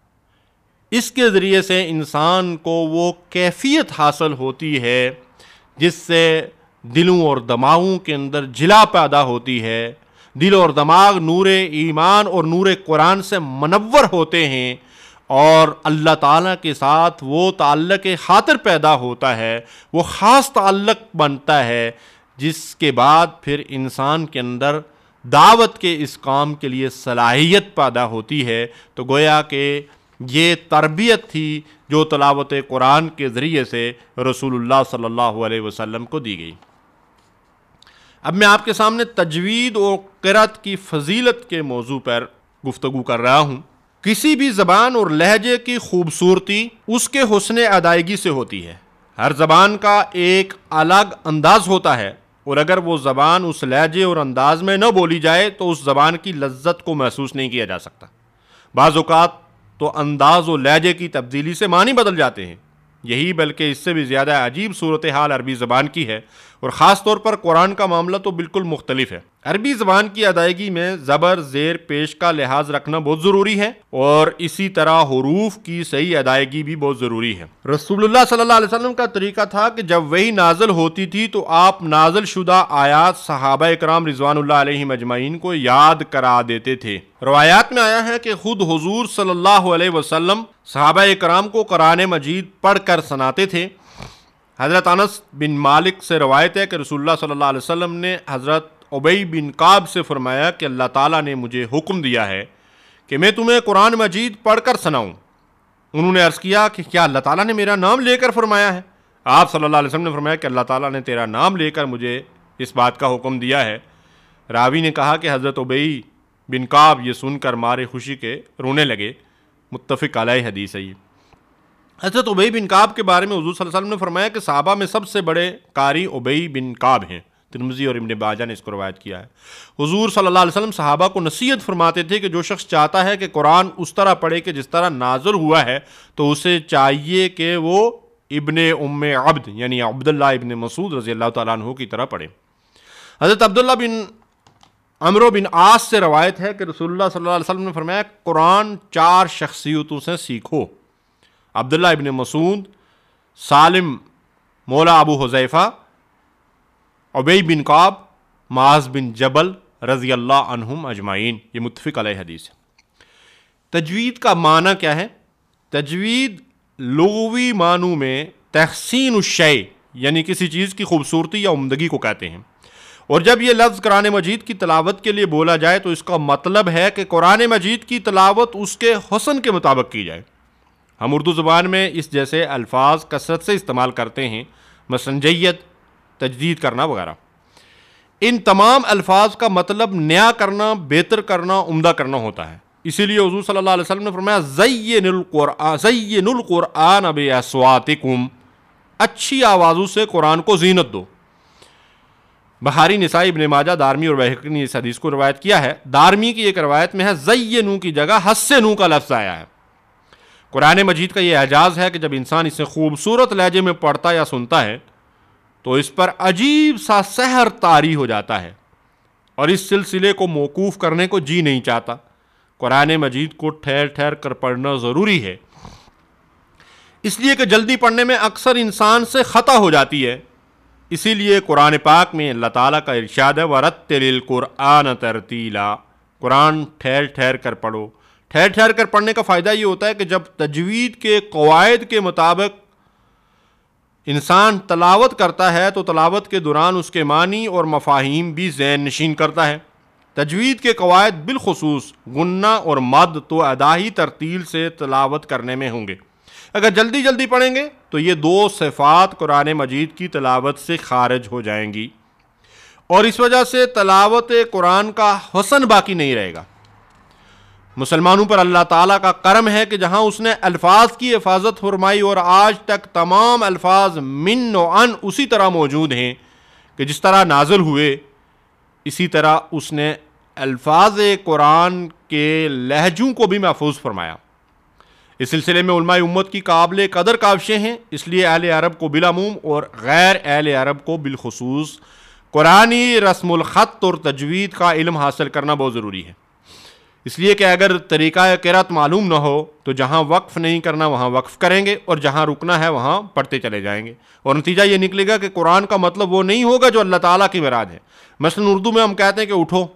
اس کے ذریعے سے انسان کو وہ کیفیت حاصل ہوتی ہے جس سے دلوں اور دماغوں کے اندر جلا پیدا ہوتی ہے، دل اور دماغ نور ایمان اور نور قرآن سے منور ہوتے ہیں، اور اللہ تعالیٰ کے ساتھ وہ تعلق خاطر پیدا ہوتا ہے، وہ خاص تعلق بنتا ہے، جس کے بعد پھر انسان کے اندر دعوت کے اس کام کے لیے صلاحیت پیدا ہوتی ہے۔ تو گویا کہ یہ تربیت تھی جو تلاوت قرآن کے ذریعے سے رسول اللہ صلی اللہ علیہ وسلم کو دی گئی۔ اب میں آپ کے سامنے تجوید اور قرأت کی فضیلت کے موضوع پر گفتگو کر رہا ہوں۔ کسی بھی زبان اور لہجے کی خوبصورتی اس کے حسن ادائیگی سے ہوتی ہے۔ ہر زبان کا ایک الگ انداز ہوتا ہے، اور اگر وہ زبان اس لہجے اور انداز میں نہ بولی جائے تو اس زبان کی لذت کو محسوس نہیں کیا جا سکتا۔ بعض اوقات تو انداز و لہجے کی تبدیلی سے معنی بدل جاتے ہیں۔ یہی بلکہ اس سے بھی زیادہ عجیب صورتحال عربی زبان کی ہے، اور خاص طور پر قرآن کا معاملہ تو بالکل مختلف ہے۔ عربی زبان کی ادائیگی میں زبر زیر پیش کا لحاظ رکھنا بہت ضروری ہے، اور اسی طرح حروف کی صحیح ادائیگی بھی بہت ضروری ہے۔ رسول اللہ صلی اللہ علیہ وسلم کا طریقہ تھا کہ جب وحی نازل ہوتی تھی تو آپ نازل شدہ آیات صحابہ اکرام رضوان اللہ علیہم اجمعین کو یاد کرا دیتے تھے۔ روایات میں آیا ہے کہ خود حضور صلی اللہ علیہ وسلم صحابہ اکرام کو قرآن مجید پڑھ کر سناتے تھے۔ حضرت انس بن مالک سے روایت ہے کہ رسول اللہ صلی اللہ علیہ وسلم نے حضرت ابی بن کعب سے فرمایا کہ اللہ تعالیٰ نے مجھے حکم دیا ہے کہ میں تمہیں قرآن مجید پڑھ کر سناؤں۔ انہوں نے عرض کیا کہ کیا اللہ تعالیٰ نے میرا نام لے کر فرمایا ہے؟ آپ صلی اللہ علیہ وسلم نے فرمایا کہ اللہ تعالیٰ نے تیرا نام لے کر مجھے اس بات کا حکم دیا ہے۔ راوی نے کہا کہ حضرت ابی بن کعب یہ سن کر مارے خوشی کے رونے لگے۔ متفق علیہ حدیث ہے یہ۔ حضرت ابی بن کعب کے بارے میں حضور صلی اللہ علیہ وسلم نے فرمایا کہ صحابہ میں سب سے بڑے قاری ابی بن کعب ہیں۔ ترمذی اور ابن ماجہ نے اس کو روایت کیا ہے۔ حضور صلی اللہ علیہ وسلم صحابہ کو نصیحت فرماتے تھے کہ جو شخص چاہتا ہے کہ قرآن اس طرح پڑھے کہ جس طرح نازل ہوا ہے تو اسے چاہیے کہ وہ ابن ام عبد یعنی عبداللہ ابن مسعود رضی اللہ تعالیٰ عنہ کی طرح پڑھے۔ حضرت عبداللہ بن عمرو بن عاص سے روایت ہے کہ رسول اللہ صلی اللہ علیہ وسلم نے فرمایا قرآن چار شخصیتوں سے سیکھو: عبداللہ ابن مسعود، سالم مولا ابو حذیفہ، ابی بن کعب، معاذ بن جبل رضی اللہ عنہم اجمعین، یہ متفق علیہ حدیث ہے۔ تجوید کا معنی کیا ہے؟ تجوید لغوی معنوں میں تحسین الشیء یعنی کسی چیز کی خوبصورتی یا عمدگی کو کہتے ہیں، اور جب یہ لفظ قرآن مجید کی تلاوت کے لیے بولا جائے تو اس کا مطلب ہے کہ قرآن مجید کی تلاوت اس کے حسن کے مطابق کی جائے۔ ہم اردو زبان میں اس جیسے الفاظ کثرت سے استعمال کرتے ہیں، مثلا جید، تجدید کرنا وغیرہ۔ ان تمام الفاظ کا مطلب نیا کرنا، بہتر کرنا، عمدہ کرنا ہوتا ہے۔ اسی لیے حضور صلی اللہ علیہ وسلم نے فرمایا زین القرآن زین القرآن باصواتکم، اچھی آوازوں سے قرآن کو زینت دو۔ بخاری، نسائی، ابن ماجہ، دارمی اور بہقی نے اس حدیث کو روایت کیا ہے۔ دارمی کی ایک روایت میں ہے زینو کی جگہ حسنو کا لفظ آیا ہے۔ قرآن مجید کا یہ اعجاز ہے کہ جب انسان اسے خوبصورت لہجے میں پڑھتا یا سنتا ہے تو اس پر عجیب سا سحر طاری ہو جاتا ہے، اور اس سلسلے کو موقوف کرنے کو جی نہیں چاہتا۔ قرآن مجید کو ٹھہر ٹھہر کر پڑھنا ضروری ہے، اس لیے کہ جلدی پڑھنے میں اکثر انسان سے خطا ہو جاتی ہے۔ اسی لیے قرآن پاک میں اللہ تعالیٰ کا ارشاد ہے وَرَتِّلِ الْقُرْآنَ تَرْتِیلًا، قرآن ٹھہر ٹھہر کر پڑھو۔ ٹھہر ٹھہر کر پڑھنے کا فائدہ یہ ہوتا ہے کہ جب تجوید کے قواعد کے مطابق انسان تلاوت کرتا ہے تو تلاوت کے دوران اس کے معنی اور مفاہیم بھی ذہن نشین کرتا ہے۔ تجوید کے قواعد بالخصوص غنہ اور مد تو ادائی ترتیل سے تلاوت کرنے میں ہوں گے۔ اگر جلدی جلدی پڑھیں گے تو یہ دو صفات قرآن مجید کی تلاوت سے خارج ہو جائیں گی، اور اس وجہ سے تلاوت قرآن کا حسن باقی نہیں رہے گا۔ مسلمانوں پر اللہ تعالیٰ کا کرم ہے کہ جہاں اس نے الفاظ کی حفاظت فرمائی اور آج تک تمام الفاظ من و عن اسی طرح موجود ہیں کہ جس طرح نازل ہوئے، اسی طرح اس نے الفاظ قرآن کے لہجوں کو بھی محفوظ فرمایا۔ اس سلسلے میں علماء امت کی قابل قدر کاوشیں ہیں، اس لیے اہل عرب کو بالعموم اور غیر اہل عرب کو بالخصوص قرآنی رسم الخط اور تجوید کا علم حاصل کرنا بہت ضروری ہے۔ اس لیے کہ اگر طریقہ قرأت معلوم نہ ہو تو جہاں وقف نہیں کرنا وہاں وقف کریں گے، اور جہاں رکنا ہے وہاں پڑھتے چلے جائیں گے، اور نتیجہ یہ نکلے گا کہ قرآن کا مطلب وہ نہیں ہوگا جو اللہ تعالیٰ کی مراد ہے۔ مثلا اردو میں ہم کہتے ہیں کہ اٹھو،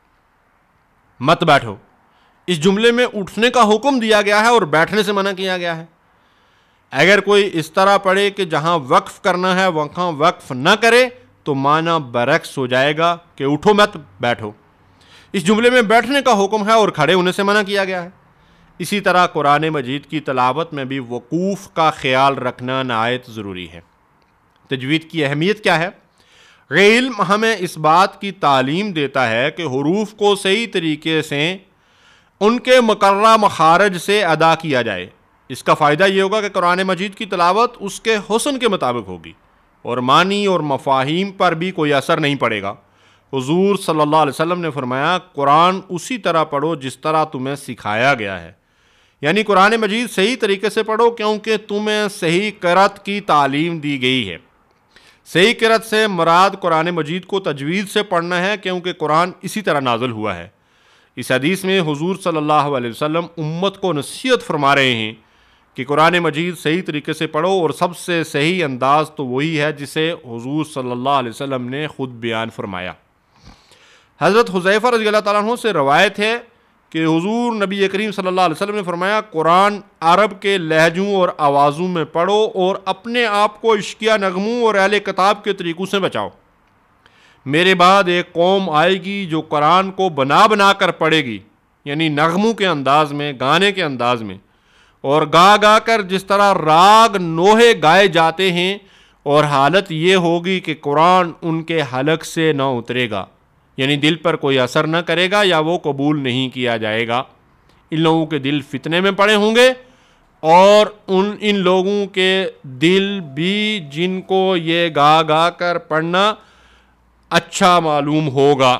مت بیٹھو۔ اس جملے میں اٹھنے کا حکم دیا گیا ہے اور بیٹھنے سے منع کیا گیا ہے۔ اگر کوئی اس طرح پڑھے کہ جہاں وقف کرنا ہے وہاں وقف نہ کرے تو معنی برعکس ہو جائے گا کہ اٹھو مت بیٹھو۔ اس جملے میں بیٹھنے کا حکم ہے اور کھڑے ہونے سے منع کیا گیا ہے۔ اسی طرح قرآن مجید کی تلاوت میں بھی وقوف کا خیال رکھنا نہایت ضروری ہے۔ تجوید کی اہمیت کیا ہے؟ علم ہمیں اس بات کی تعلیم دیتا ہے کہ حروف کو صحیح طریقے سے ان کے مقررہ مخارج سے ادا کیا جائے۔ اس کا فائدہ یہ ہوگا کہ قرآن مجید کی تلاوت اس کے حسن کے مطابق ہوگی اور معنی اور مفاہیم پر بھی کوئی اثر نہیں پڑے گا۔ حضور صلی اللہ علیہ وسلم نے فرمایا قرآن اسی طرح پڑھو جس طرح تمہیں سکھایا گیا ہے، یعنی قرآن مجید صحیح طریقے سے پڑھو کیونکہ تمہیں صحیح قرأت کی تعلیم دی گئی ہے۔ صحیح قرأت سے مراد قرآن مجید کو تجوید سے پڑھنا ہے کیونکہ قرآن اسی طرح نازل ہوا ہے۔ اس حدیث میں حضور صلی اللہ علیہ وسلم امت کو نصیحت فرما رہے ہیں کہ قرآن مجید صحیح طریقے سے پڑھو، اور سب سے صحیح انداز تو وہی ہے جسے حضور صلی اللہ علیہ وسلم نے خود بیان فرمایا۔ حضرت حذیفہ رضی اللہ تعالیٰ عنہ سے روایت ہے کہ حضور نبی کریم صلی اللہ علیہ وسلم نے فرمایا قرآن عرب کے لہجوں اور آوازوں میں پڑھو اور اپنے آپ کو عشقیہ نغموں اور اہل کتاب کے طریقوں سے بچاؤ۔ میرے بعد ایک قوم آئے گی جو قرآن کو بنا بنا کر پڑھے گی، یعنی نغموں کے انداز میں، گانے کے انداز میں، اور گا گا کر جس طرح راگ نوحے گائے جاتے ہیں، اور حالت یہ ہوگی کہ قرآن ان کے حلق سے نہ اترے گا، یعنی دل پر کوئی اثر نہ کرے گا یا وہ قبول نہیں کیا جائے گا۔ ان لوگوں کے دل فتنے میں پڑے ہوں گے، اور ان ان لوگوں کے دل بھی جن کو یہ گا گا کر پڑھنا اچھا معلوم ہوگا۔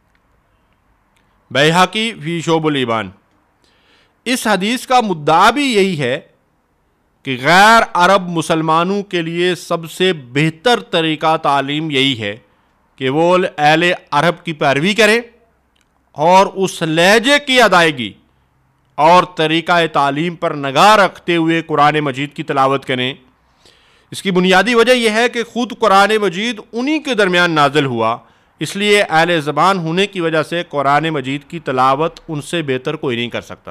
بیہقی فی شعب الایمان۔ اس حدیث کا مدعا بھی یہی ہے کہ غیر عرب مسلمانوں کے لیے سب سے بہتر طریقہ تعلیم یہی ہے کہ وہ اہل عرب کی پیروی کریں اور اس لہجے کی ادائیگی اور طریقہ تعلیم پر نگاہ رکھتے ہوئے قرآن مجید کی تلاوت کریں۔ اس کی بنیادی وجہ یہ ہے کہ خود قرآن مجید انہی کے درمیان نازل ہوا اس لیے اہل زبان ہونے کی وجہ سے قرآن مجید کی تلاوت ان سے بہتر کوئی نہیں کر سکتا۔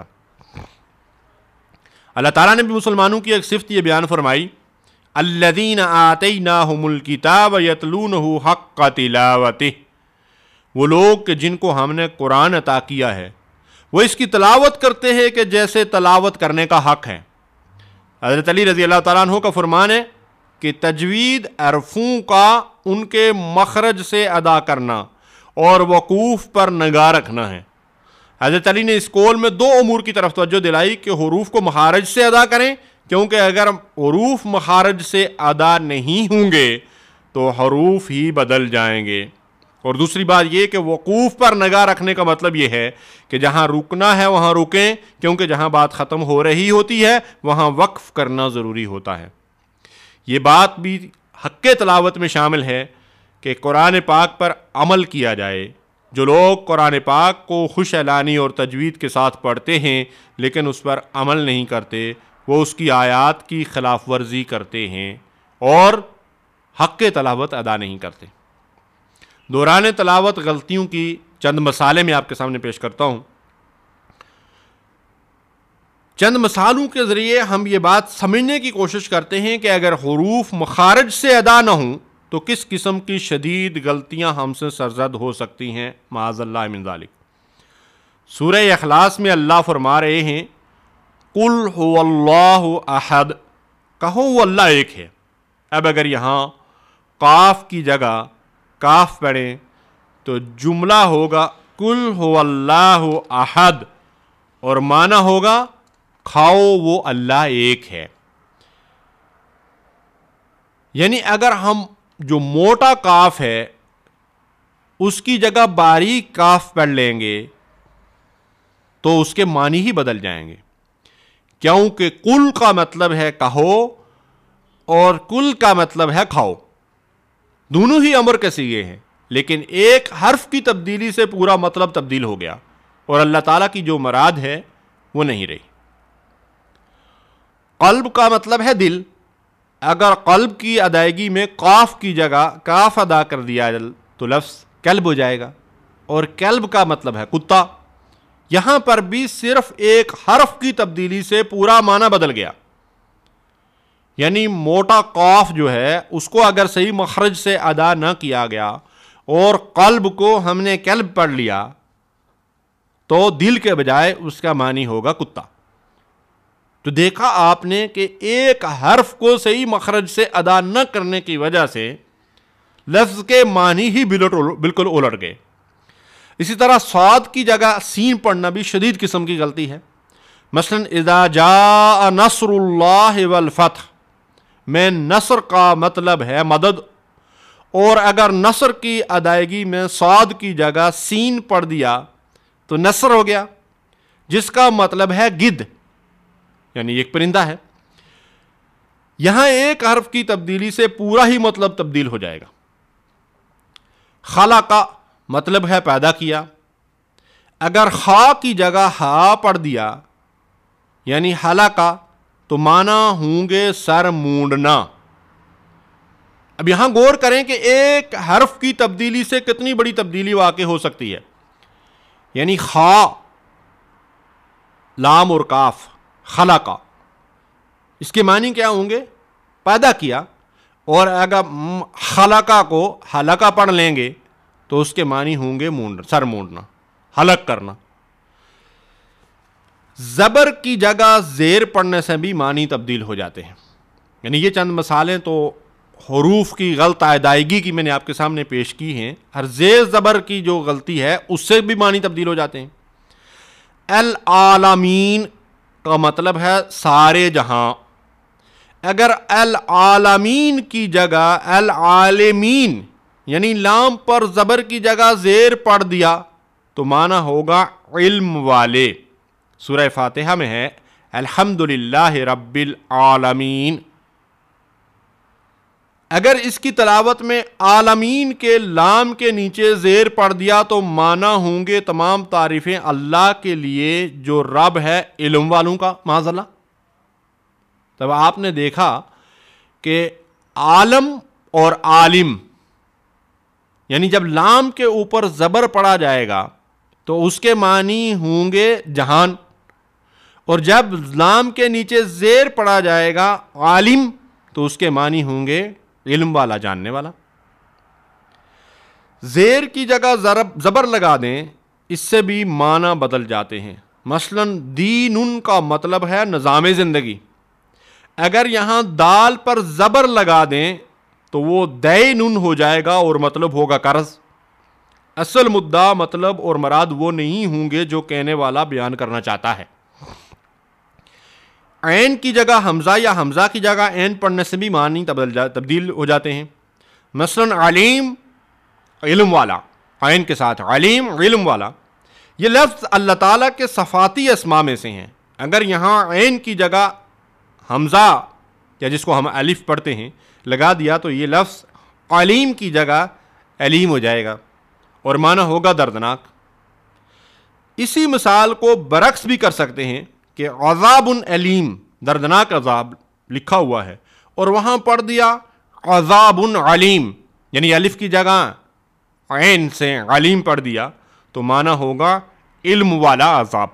اللہ تعالیٰ نے بھی مسلمانوں کی ایک صفت یہ بیان فرمائی، الذین آتیناہم الکتاب یتلونہ حق تلاوتہ، وہ لوگ کہ جن کو ہم نے قرآن عطا کیا ہے وہ اس کی تلاوت کرتے ہیں کہ جیسے تلاوت کرنے کا حق ہے۔ حضرت علی رضی اللہ تعالیٰ عنہ کا فرمان ہے کہ تجوید حرفوں کا ان کے مخرج سے ادا کرنا اور وقوف پر نگاہ رکھنا ہے۔ حضرت علی نے اس قول میں دو امور کی طرف توجہ دلائی کہ حروف کو مخارج سے ادا کریں، کیونکہ اگر حروف مخارج سے ادا نہیں ہوں گے تو حروف ہی بدل جائیں گے، اور دوسری بات یہ کہ وقوف پر نگاہ رکھنے کا مطلب یہ ہے کہ جہاں رکنا ہے وہاں رکیں، کیونکہ جہاں بات ختم ہو رہی ہوتی ہے وہاں وقف کرنا ضروری ہوتا ہے۔ یہ بات بھی حق تلاوت میں شامل ہے کہ قرآن پاک پر عمل کیا جائے۔ جو لوگ قرآن پاک کو خوش اعلانی اور تجوید کے ساتھ پڑھتے ہیں لیکن اس پر عمل نہیں کرتے، وہ اس کی آیات کی خلاف ورزی کرتے ہیں اور حق تلاوت ادا نہیں کرتے۔ دوران تلاوت غلطیوں کی چند مثالیں میں آپ کے سامنے پیش کرتا ہوں۔ چند مثالوں کے ذریعے ہم یہ بات سمجھنے کی کوشش کرتے ہیں کہ اگر حروف مخارج سے ادا نہ ہوں تو کس قسم کی شدید غلطیاں ہم سے سرزد ہو سکتی ہیں، معاذ اللہ من ذالک۔ سورہ اخلاص میں اللہ فرما رہے ہیں قل هو اللہ احد، کہو وہ اللہ ایک ہے۔ اب اگر یہاں قاف کی جگہ کاف پڑھیں تو جملہ ہوگا قل هو اللہ احد، اور معنی ہوگا کھاؤ وہ اللہ ایک ہے۔ یعنی اگر ہم جو موٹا کاف ہے اس کی جگہ باریک کاف پڑھ لیں گے تو اس کے معنی ہی بدل جائیں گے، کیونکہ کل کا مطلب ہے کہو اور کل کا مطلب ہے کھاؤ، دونوں ہی امر کے صیغے ہیں، لیکن ایک حرف کی تبدیلی سے پورا مطلب تبدیل ہو گیا اور اللہ تعالیٰ کی جو مراد ہے وہ نہیں رہی۔ قلب کا مطلب ہے دل، اگر قلب کی ادائیگی میں قاف کی جگہ کاف ادا کر دیا تو لفظ کلب ہو جائے گا، اور کلب کا مطلب ہے کتا۔ یہاں پر بھی صرف ایک حرف کی تبدیلی سے پورا معنی بدل گیا، یعنی موٹا قاف جو ہے اس کو اگر صحیح مخرج سے ادا نہ کیا گیا اور قلب کو ہم نے کلب پڑھ لیا تو دل کے بجائے اس کا معنی ہوگا کتا۔ تو دیکھا آپ نے کہ ایک حرف کو صحیح مخرج سے ادا نہ کرنے کی وجہ سے لفظ کے معنی ہی بالکل الٹ گئے۔ اسی طرح صاد کی جگہ سین پڑھنا بھی شدید قسم کی غلطی ہے۔ مثلا اذا جاء نصر اللہ والفتح میں نصر کا مطلب ہے مدد، اور اگر نصر کی ادائیگی میں صاد کی جگہ سین پڑھ دیا تو نصر ہو گیا، جس کا مطلب ہے گدھ، یعنی ایک پرندہ ہے۔ یہاں ایک حرف کی تبدیلی سے پورا ہی مطلب تبدیل ہو جائے گا۔ خلا کا مطلب ہے پیدا کیا، اگر خا کی جگہ ہا پڑھ دیا یعنی حلا کا تو معنی ہوں گے سر مونڈنا۔ اب یہاں غور کریں کہ ایک حرف کی تبدیلی سے کتنی بڑی تبدیلی واقع ہو سکتی ہے، یعنی خا، لام اور کاف، خلقہ، اس کے معنی کیا ہوں گے؟ پیدا کیا، اور اگر خلقہ کو حلقہ پڑھ لیں گے تو اس کے معنی ہوں گے مونڈ، سر مونڈنا، حلق کرنا۔ زبر کی جگہ زیر پڑھنے سے بھی معنی تبدیل ہو جاتے ہیں۔ یعنی یہ چند مثالیں تو حروف کی غلط ادائیگی کی میں نے آپ کے سامنے پیش کی ہیں۔ ہر زیر زبر کی جو غلطی ہے اس سے بھی معنی تبدیل ہو جاتے ہیں۔ العالمین کا مطلب ہے سارے جہاں، اگر العالمین کی جگہ العالمین یعنی لام پر زبر کی جگہ زیر پڑھ دیا تو معنی ہوگا علم والے۔ سورہ فاتحہ میں ہے الحمدللہ رب العالمین، اگر اس کی تلاوت میں عالمین کے لام کے نیچے زیر پڑھ دیا تو معنی ہوں گے تمام تعریفیں اللہ کے لیے جو رب ہے علم والوں کا، معاذ اللہ۔ تب آپ نے دیکھا کہ عالم اور عالم یعنی جب لام کے اوپر زبر پڑا جائے گا تو اس کے معنی ہوں گے جہان، اور جب لام کے نیچے زیر پڑا جائے گا عالم تو اس کے معنی ہوں گے علم والا، جاننے والا۔ زیر کی جگہ زبر لگا دیں، اس سے بھی معنی بدل جاتے ہیں۔ مثلا دین کا مطلب ہے نظام زندگی، اگر یہاں دال پر زبر لگا دیں تو وہ دین ہو جائے گا اور مطلب ہوگا قرض۔ اصل مدعا مطلب اور مراد وہ نہیں ہوں گے جو کہنے والا بیان کرنا چاہتا ہے۔ عین کی جگہ حمزہ یا حمزہ کی جگہ عین پڑھنے سے بھی معنی تبدیل ہو جاتے ہیں۔ مثلا علیم علم والا، عین کے ساتھ علیم علم والا، یہ لفظ اللہ تعالیٰ کے صفاتی اسماء میں سے ہیں۔ اگر یہاں عین کی جگہ حمزہ یا جس کو ہم الف پڑھتے ہیں لگا دیا تو یہ لفظ علیم کی جگہ علیم ہو جائے گا اور معنی ہوگا دردناک۔ اسی مثال کو برعکس بھی کر سکتے ہیں کہ عذاب علیم، دردناک عذاب لکھا ہوا ہے، اور وہاں پڑھ دیا عذاب علیم، یعنی الف کی جگہ عین سے علیم پڑھ دیا تو معنی ہوگا علم والا عذاب۔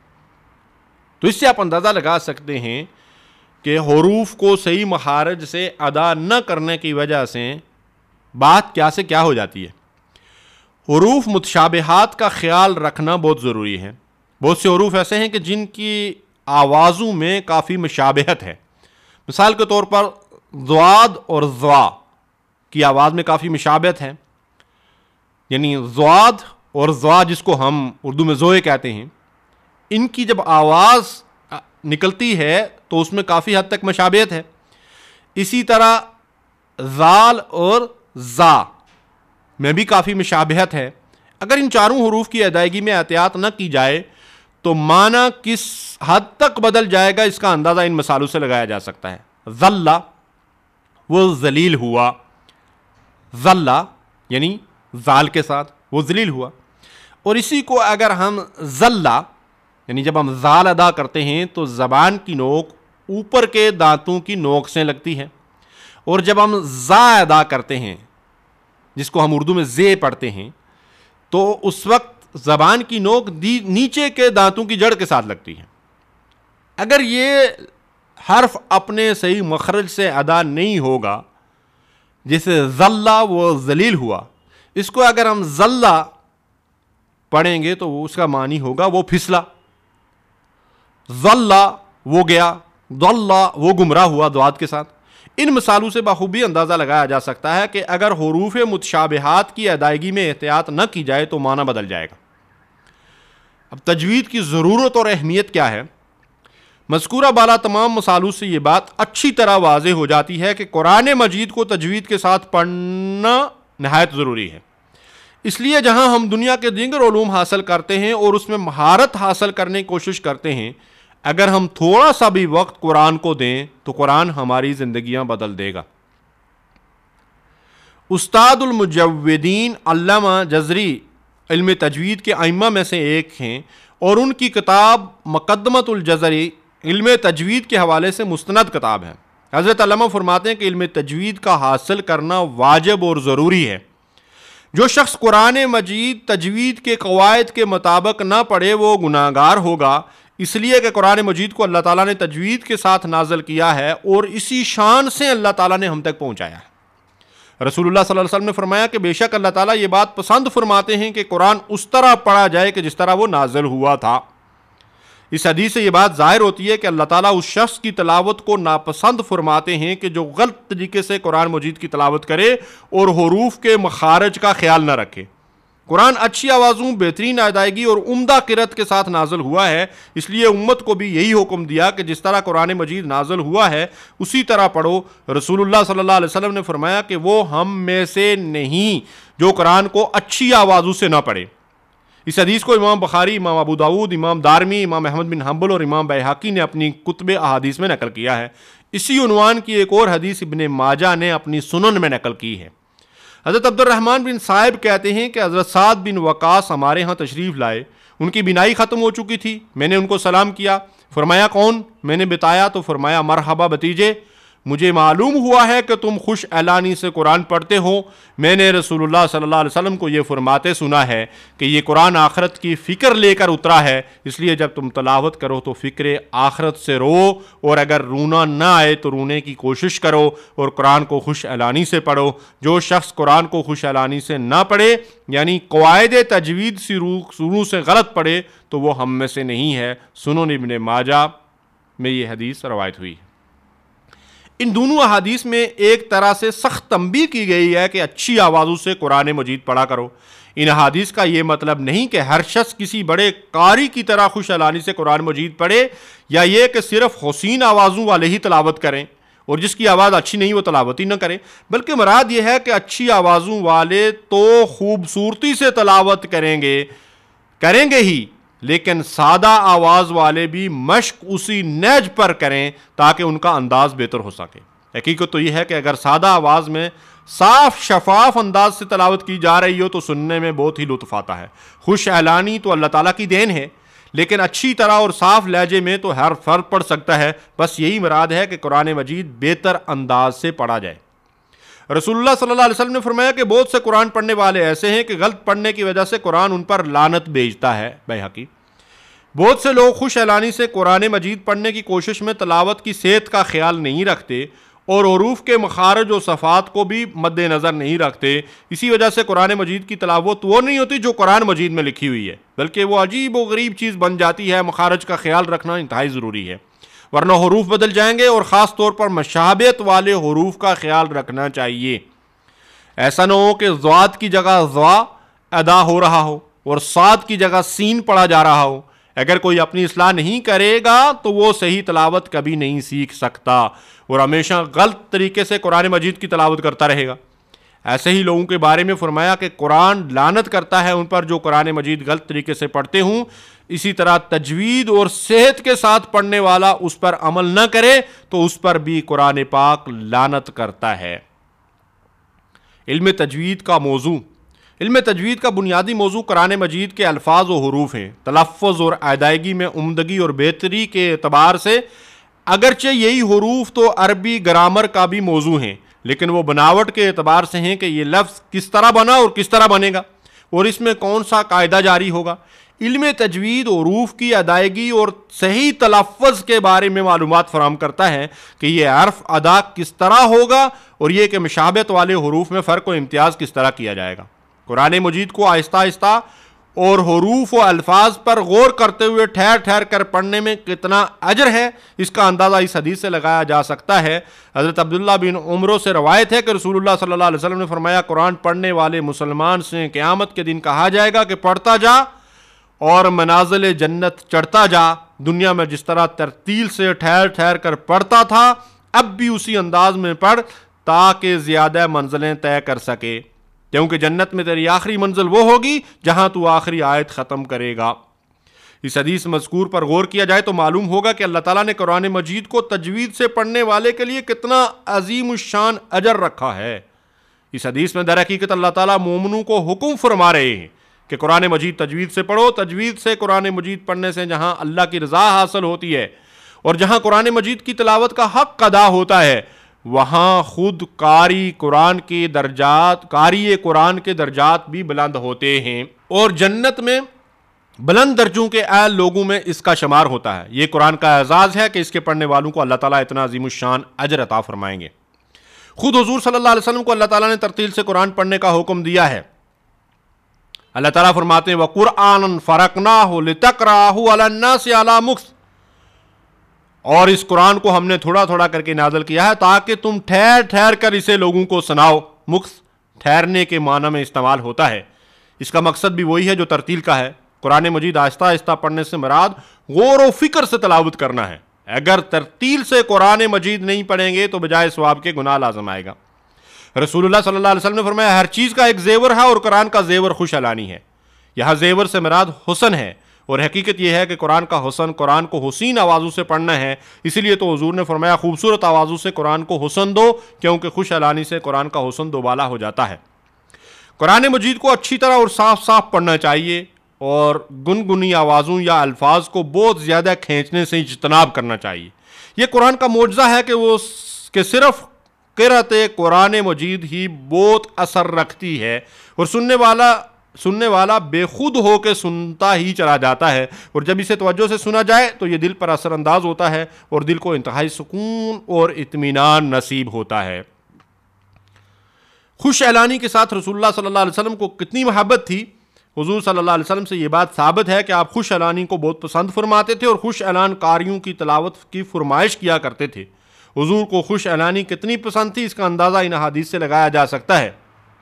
تو اس سے آپ اندازہ لگا سکتے ہیں کہ حروف کو صحیح مخارج سے ادا نہ کرنے کی وجہ سے بات کیا سے کیا ہو جاتی ہے۔ حروف متشابہات کا خیال رکھنا بہت ضروری ہے۔ بہت سے حروف ایسے ہیں کہ جن کی آوازوں میں کافی مشابہت ہے۔ مثال کے طور پر ضاد اور ضا کی آواز میں کافی مشابہت ہے، یعنی ضاد اور ضا جس کو ہم اردو میں زوئے کہتے ہیں، ان کی جب آواز نکلتی ہے تو اس میں کافی حد تک مشابہت ہے۔ اسی طرح ذال اور زا میں بھی کافی مشابہت ہے۔ اگر ان چاروں حروف کی ادائیگی میں احتیاط نہ کی جائے تو معنی کس حد تک بدل جائے گا اس کا اندازہ ان مثالوں سے لگایا جا سکتا ہے۔ ذلہ وہ ذلیل ہوا، ذلہ یعنی ذال کے ساتھ وہ ذلیل ہوا، اور اسی کو اگر ہم ذلہ یعنی جب ہم ذال ادا کرتے ہیں تو زبان کی نوک اوپر کے دانتوں کی نوک سے لگتی ہے، اور جب ہم زا ادا کرتے ہیں جس کو ہم اردو میں زے پڑھتے ہیں تو اس وقت زبان کی نوک نیچے کے دانتوں کی جڑ کے ساتھ لگتی ہے۔ اگر یہ حرف اپنے صحیح مخرج سے ادا نہیں ہوگا، جیسے ذلہ وہ ذلیل ہوا، اس کو اگر ہم ذلہ پڑھیں گے تو اس کا معنی ہوگا وہ پھسلا، ذلہ وہ گیا، ضلہ وہ گمراہ ہوا دعات کے ساتھ۔ ان مثالوں سے بخوبی اندازہ لگایا جا سکتا ہے کہ اگر حروف متشابہات کی ادائیگی میں احتیاط نہ کی جائے تو معنی بدل جائے گا۔ اب تجوید کی ضرورت اور اہمیت کیا ہے؟ مذکورہ بالا تمام مثالوں سے یہ بات اچھی طرح واضح ہو جاتی ہے کہ قرآن مجید کو تجوید کے ساتھ پڑھنا نہایت ضروری ہے۔ اس لیے جہاں ہم دنیا کے دیگر علوم حاصل کرتے ہیں اور اس میں مہارت حاصل کرنے کی کوشش کرتے ہیں، اگر ہم تھوڑا سا بھی وقت قرآن کو دیں تو قرآن ہماری زندگیاں بدل دے گا۔ استاد المجودین علامہ جزری علم تجوید کے ائمہ میں سے ایک ہیں، اور ان کی کتاب مقدمۃ الجزری علم تجوید کے حوالے سے مستند کتاب ہے۔ حضرت علامہ فرماتے ہیں کہ علم تجوید کا حاصل کرنا واجب اور ضروری ہے۔ جو شخص قرآن مجید تجوید کے قواعد کے مطابق نہ پڑھے وہ گناہگار ہوگا، اس لیے کہ قرآن مجید کو اللہ تعالیٰ نے تجوید کے ساتھ نازل کیا ہے اور اسی شان سے اللہ تعالیٰ نے ہم تک پہنچایا ہے۔ رسول اللہ صلی اللہ علیہ وسلم نے فرمایا کہ بے شک اللہ تعالیٰ یہ بات پسند فرماتے ہیں کہ قرآن اس طرح پڑھا جائے کہ جس طرح وہ نازل ہوا تھا۔ اس حدیث سے یہ بات ظاہر ہوتی ہے کہ اللہ تعالیٰ اس شخص کی تلاوت کو ناپسند فرماتے ہیں کہ جو غلط طریقے سے قرآن مجید کی تلاوت کرے اور حروف کے مخارج کا خیال نہ رکھے۔ قرآن اچھی آوازوں، بہترین ادائیگی اور عمدہ قرأت کے ساتھ نازل ہوا ہے، اس لیے امت کو بھی یہی حکم دیا کہ جس طرح قرآن مجید نازل ہوا ہے اسی طرح پڑھو۔ رسول اللہ صلی اللہ علیہ وسلم نے فرمایا کہ وہ ہم میں سے نہیں جو قرآن کو اچھی آوازوں سے نہ پڑھے۔ اس حدیث کو امام بخاری، امام ابو داود، امام دارمی، امام احمد بن حنبل اور امام بیہقی نے اپنی کتب احادیث میں نقل کیا ہے۔ اسی عنوان کی ایک اور حدیث ابن ماجہ نے اپنی سنن میں نقل کی ہے۔ حضرت عبد الرحمن بن صائب کہتے ہیں کہ حضرت سعد بن وقاص ہمارے ہاں تشریف لائے، ان کی بینائی ختم ہو چکی تھی، میں نے ان کو سلام کیا، فرمایا کون؟ میں نے بتایا تو فرمایا مرحبا بتیجے، مجھے معلوم ہوا ہے کہ تم خوش اعلانی سے قرآن پڑھتے ہو۔ میں نے رسول اللہ صلی اللہ علیہ وسلم کو یہ فرماتے سنا ہے کہ یہ قرآن آخرت کی فکر لے کر اترا ہے، اس لیے جب تم تلاوت کرو تو فکر آخرت سے رو، اور اگر رونا نہ آئے تو رونے کی کوشش کرو، اور قرآن کو خوش اعلانی سے پڑھو۔ جو شخص قرآن کو خوش اعلانی سے نہ پڑھے، یعنی قواعد تجوید شروع سے غلط پڑھے، تو وہ ہم میں سے نہیں ہے۔ سنن ابن ماجہ میں یہ حدیث روایت ہوئی۔ ان دونوں احادیث میں ایک طرح سے سخت تنبیہ کی گئی ہے کہ اچھی آوازوں سے قرآن مجید پڑھا کرو۔ ان احادیث کا یہ مطلب نہیں کہ ہر شخص کسی بڑے قاری کی طرح خوش اعلانی سے قرآن مجید پڑھے، یا یہ کہ صرف حسین آوازوں والے ہی تلاوت کریں، اور جس کی آواز اچھی نہیں وہ تلاوت ہی نہ کریں، بلکہ مراد یہ ہے کہ اچھی آوازوں والے تو خوبصورتی سے تلاوت کریں گے کریں گے ہی لیکن سادہ آواز والے بھی مشق اسی نہج پر کریں تاکہ ان کا انداز بہتر ہو سکے۔ حقیقت تو یہ ہے کہ اگر سادہ آواز میں صاف شفاف انداز سے تلاوت کی جا رہی ہو تو سننے میں بہت ہی لطف آتا ہے۔ خوش اعلانی تو اللہ تعالیٰ کی دین ہے، لیکن اچھی طرح اور صاف لہجے میں تو ہر فرد پڑھ سکتا ہے۔ بس یہی مراد ہے کہ قرآن مجید بہتر انداز سے پڑھا جائے۔ رسول اللہ صلی اللہ علیہ وسلم نے فرمایا کہ بہت سے قرآن پڑھنے والے ایسے ہیں کہ غلط پڑھنے کی وجہ سے قرآن ان پر لعنت بھیجتا ہے۔ بیہقی۔ بہت سے لوگ خوش اعلانی سے قرآن مجید پڑھنے کی کوشش میں تلاوت کی صحت کا خیال نہیں رکھتے اور حروف کے مخارج و صفات کو بھی مد نظر نہیں رکھتے۔ اسی وجہ سے قرآن مجید کی تلاوت وہ نہیں ہوتی جو قرآن مجید میں لکھی ہوئی ہے، بلکہ وہ عجیب و غریب چیز بن جاتی ہے۔ مخارج کا خیال رکھنا انتہائی ضروری ہے، ورنہ حروف بدل جائیں گے، اور خاص طور پر مشابہت والے حروف کا خیال رکھنا چاہیے۔ ایسا نہ ہو کہ ضاد کی جگہ ضا ادا ہو رہا ہو اور صاد کی جگہ سین پڑھا جا رہا ہو۔ اگر کوئی اپنی اصلاح نہیں کرے گا تو وہ صحیح تلاوت کبھی نہیں سیکھ سکتا اور ہمیشہ غلط طریقے سے قرآن مجید کی تلاوت کرتا رہے گا۔ ایسے ہی لوگوں کے بارے میں فرمایا کہ قرآن لعنت کرتا ہے ان پر جو قرآن مجید غلط طریقے سے پڑھتے ہوں۔ اسی طرح تجوید اور صحت کے ساتھ پڑھنے والا اس پر عمل نہ کرے تو اس پر بھی قرآن پاک لعنت کرتا ہے۔ علم تجوید کا موضوع۔ علم تجوید کا بنیادی موضوع قرآن مجید کے الفاظ و حروف ہیں۔ تلفظ اور ادائیگی میں عمدگی اور بہتری کے اعتبار سے اگرچہ یہی حروف تو عربی گرامر کا بھی موضوع ہیں، لیکن وہ بناوٹ کے اعتبار سے ہیں کہ یہ لفظ کس طرح بنا اور کس طرح بنے گا اور اس میں کون سا قاعدہ جاری ہوگا۔ علم تجوید حروف کی ادائیگی اور صحیح تلفظ کے بارے میں معلومات فراہم کرتا ہے کہ یہ حرف ادا کس طرح ہوگا اور یہ کہ مشابہت والے حروف میں فرق و امتیاز کس طرح کیا جائے گا۔ قرآن مجید کو آہستہ آہستہ اور حروف و الفاظ پر غور کرتے ہوئے ٹھہر ٹھہر کر پڑھنے میں کتنا اجر ہے، اس کا اندازہ اس حدیث سے لگایا جا سکتا ہے۔ حضرت عبداللہ بن عمرو سے روایت ہے کہ رسول اللہ صلی اللہ علیہ وسلم نے فرمایا، قرآن پڑھنے والے مسلمان سے قیامت کے دن کہا جائے گا کہ پڑھتا جا اور منازل جنت چڑھتا جا۔ دنیا میں جس طرح ترتیل سے ٹھہر ٹھہر کر پڑھتا تھا، اب بھی اسی انداز میں پڑھ تاکہ زیادہ منزلیں طے کر سکے، کیونکہ جنت میں تیری آخری منزل وہ ہوگی جہاں تو آخری آیت ختم کرے گا۔ اس حدیث مذکور پر غور کیا جائے تو معلوم ہوگا کہ اللہ تعالیٰ نے قرآن مجید کو تجوید سے پڑھنے والے کے لیے کتنا عظیم الشان اجر رکھا ہے۔ اس حدیث میں در حقیقت اللہ تعالیٰ مومنوں کو حکم فرما رہے ہیں کہ قرآن مجید تجوید سے پڑھو۔ تجوید سے قرآن مجید پڑھنے سے جہاں اللہ کی رضا حاصل ہوتی ہے اور جہاں قرآن مجید کی تلاوت کا حق ادا ہوتا ہے، وہاں خود قاری قرآن کے درجات قاری قرآن کے درجات بھی بلند ہوتے ہیں اور جنت میں بلند درجوں کے اہل لوگوں میں اس کا شمار ہوتا ہے۔ یہ قرآن کا اعزاز ہے کہ اس کے پڑھنے والوں کو اللہ تعالیٰ اتنا عظیم الشان اجر عطا فرمائیں گے۔ خود حضور صلی اللہ علیہ وسلم کو اللہ تعالیٰ نے ترتیل سے قرآن پڑھنے کا حکم دیا ہے۔ اللہ تعالیٰ فرماتے ہیں وَقُرْآنًا فَرَقْنَاهُ لِتَقْرَأَهُ عَلَى النَّاسِ عَلَى مُكْثٍ، اور اس قرآن کو ہم نے تھوڑا تھوڑا کر کے نازل کیا ہے تاکہ تم ٹھہر ٹھہر کر اسے لوگوں کو سناؤ۔ مکث ٹھہرنے کے معنی میں استعمال ہوتا ہے۔ اس کا مقصد بھی وہی ہے جو ترتیل کا ہے۔ قرآن مجید آہستہ آہستہ پڑھنے سے مراد غور و فکر سے تلاوت کرنا ہے۔ اگر ترتیل سے قرآن مجید نہیں پڑھیں گے تو بجائے ثواب کے گناہ لازم آئے گا۔ رسول اللہ صلی اللہ علیہ وسلم نے فرمایا، ہر چیز کا ایک زیور ہے اور قرآن کا زیور خوش اعلانی ہے۔ یہاں زیور سے مراد حسن ہے، اور حقیقت یہ ہے کہ قرآن کا حسن قرآن کو حسین آوازوں سے پڑھنا ہے۔ اسی لیے تو حضور نے فرمایا خوبصورت آوازوں سے قرآن کو حسن دو، کیونکہ خوش اعلانی سے قرآن کا حسن دوبالا ہو جاتا ہے۔ قرآن مجید کو اچھی طرح اور صاف صاف پڑھنا چاہیے اور گنگنی آوازوں یا الفاظ کو بہت زیادہ کھینچنے سے اجتناب کرنا چاہیے۔ یہ قرآن کا معجزہ ہے کہ وہ کہ صرف قرأت قرآن مجید ہی بہت اثر رکھتی ہے اور سننے والا سننے والا بے خود ہو کے سنتا ہی چلا جاتا ہے، اور جب اسے توجہ سے سنا جائے تو یہ دل پر اثر انداز ہوتا ہے اور دل کو انتہائی سکون اور اطمینان نصیب ہوتا ہے۔ خوش اعلانی کے ساتھ رسول اللہ صلی اللہ علیہ وسلم کو کتنی محبت تھی۔ حضور صلی اللہ علیہ وسلم سے یہ بات ثابت ہے کہ آپ خوش اعلانی کو بہت پسند فرماتے تھے اور خوش اعلان قاریوں کی تلاوت کی فرمائش کیا کرتے تھے۔ حضور کو خوش اعلانی کتنی پسند تھی، اس کا اندازہ ان احادیث سے لگایا جا سکتا ہے۔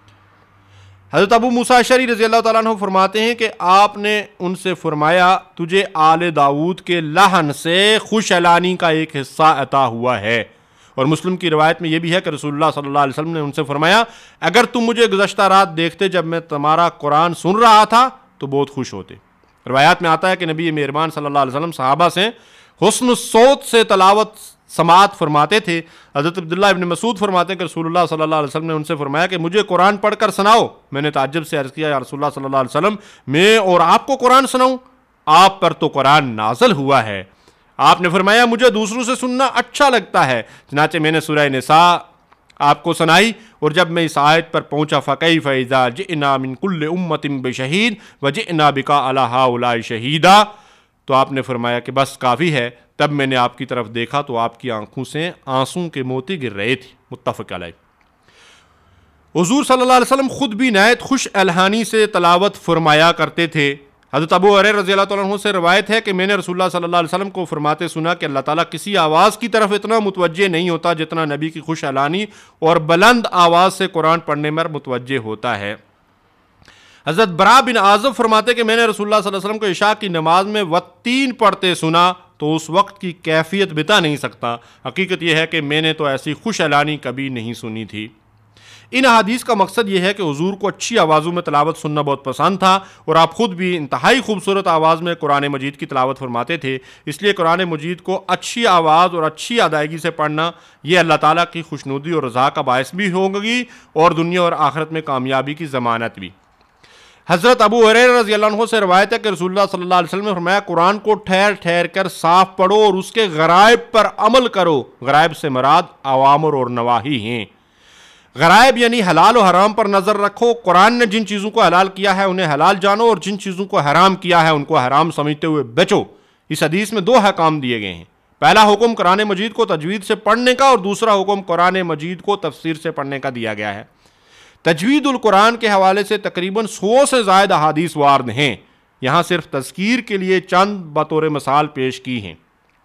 حضرت ابو موسیٰ اشعری رضی اللہ تعالیٰ عنہ فرماتے ہیں کہ آپ نے ان سے فرمایا تجھے آل داؤد کے لحن سے خوش اعلانی کا ایک حصہ عطا ہوا ہے، اور مسلم کی روایت میں یہ بھی ہے کہ رسول اللہ صلی اللہ علیہ وسلم نے ان سے فرمایا اگر تم مجھے گزشتہ رات دیکھتے جب میں تمہارا قرآن سن رہا تھا تو بہت خوش ہوتے۔ روایات میں آتا ہے کہ نبی مہربان صلی اللہ علیہ وسلم صحابہ سے حسن الصوت سے تلاوت سماعت فرماتے تھے۔ حضرت عبداللہ ابن مسعود فرماتے ہیں کہ رسول اللہ صلی اللہ علیہ وسلم نے ان سے فرمایا کہ مجھے قرآن پڑھ کر سناؤ۔ میں نے تعجب سے عرض کیا یا رسول اللہ صلی اللہ علیہ وسلم میں اور آپ کو قرآن سناؤں؟ آپ پر تو قرآن نازل ہوا ہے۔ آپ نے فرمایا مجھے دوسروں سے سننا اچھا لگتا ہے، چنانچہ میں نے سورہ نساء آپ کو سنائی، اور جب میں اس آیت پر پہنچا فَكَيْفَ إِذَا جِئْنَا مِن كُلِّ أُمَّةٍ بِشَهِيدٍ وَجِئْنَا بِكَ عَلَى هَؤُلَاءِ شَهِيدًا، تو آپ نے فرمایا کہ بس کافی ہے۔ تب میں نے آپ کی طرف دیکھا تو آپ کی آنکھوں سے آنسوں کے موتی گر رہے تھے۔ متفق علیہ۔ حضور صلی اللہ علیہ وسلم خود بھی نہایت خوش الحانی سے تلاوت فرمایا کرتے تھے۔ حضرت ابو ہریرہ رضی اللہ تعالیٰ عنہ سے روایت ہے کہ میں نے رسول اللہ صلی اللہ علیہ وسلم کو فرماتے سنا کہ اللہ تعالیٰ کسی آواز کی طرف اتنا متوجہ نہیں ہوتا جتنا نبی کی خوش الحانی اور بلند آواز سے قرآن پڑھنے میں متوجہ ہوتا ہے۔ حضرت برا بن عازب فرماتے کہ میں نے رسول اللہ صلی اللہ علیہ وسلم کو عشاء کی نماز میں وتین پڑھتے سنا تو اس وقت کی کیفیت بتا نہیں سکتا۔ حقیقت یہ ہے کہ میں نے تو ایسی خوش اعلانی کبھی نہیں سنی تھی۔ ان احادیث کا مقصد یہ ہے کہ حضور کو اچھی آوازوں میں تلاوت سننا بہت پسند تھا، اور آپ خود بھی انتہائی خوبصورت آواز میں قرآن مجید کی تلاوت فرماتے تھے۔ اس لیے قرآن مجید کو اچھی آواز اور اچھی ادائیگی سے پڑھنا یہ اللہ تعالیٰ کی خوشنودی اور رضا کا باعث بھی ہوگی اور دنیا اور آخرت میں کامیابی کی ضمانت بھی۔ حضرت ابو ہریرہ رضی اللہ عنہ سے روایت ہے کہ رسول اللہ صلی اللہ علیہ وسلم نے فرمایا قرآن کو ٹھہر ٹھہر کر صاف پڑھو اور اس کے غرائب پر عمل کرو۔ غرائب سے مراد اوامر اور نواہی ہیں۔ غرائب یعنی حلال و حرام پر نظر رکھو۔ قرآن نے جن چیزوں کو حلال کیا ہے انہیں حلال جانو، اور جن چیزوں کو حرام کیا ہے ان کو حرام سمجھتے ہوئے بچو۔ اس حدیث میں دو حکام دیے گئے ہیں۔ پہلا حکم قرآن مجید کو تجوید سے پڑھنے کا، اور دوسرا حکم قرآن مجید کو تفسیر سے پڑھنے کا دیا گیا ہے۔ تجوید القرآن کے حوالے سے تقریباً سو سے زائد احادیث وارد ہیں۔ یہاں صرف تذکیر کے لیے چند بطور مثال پیش کی ہیں۔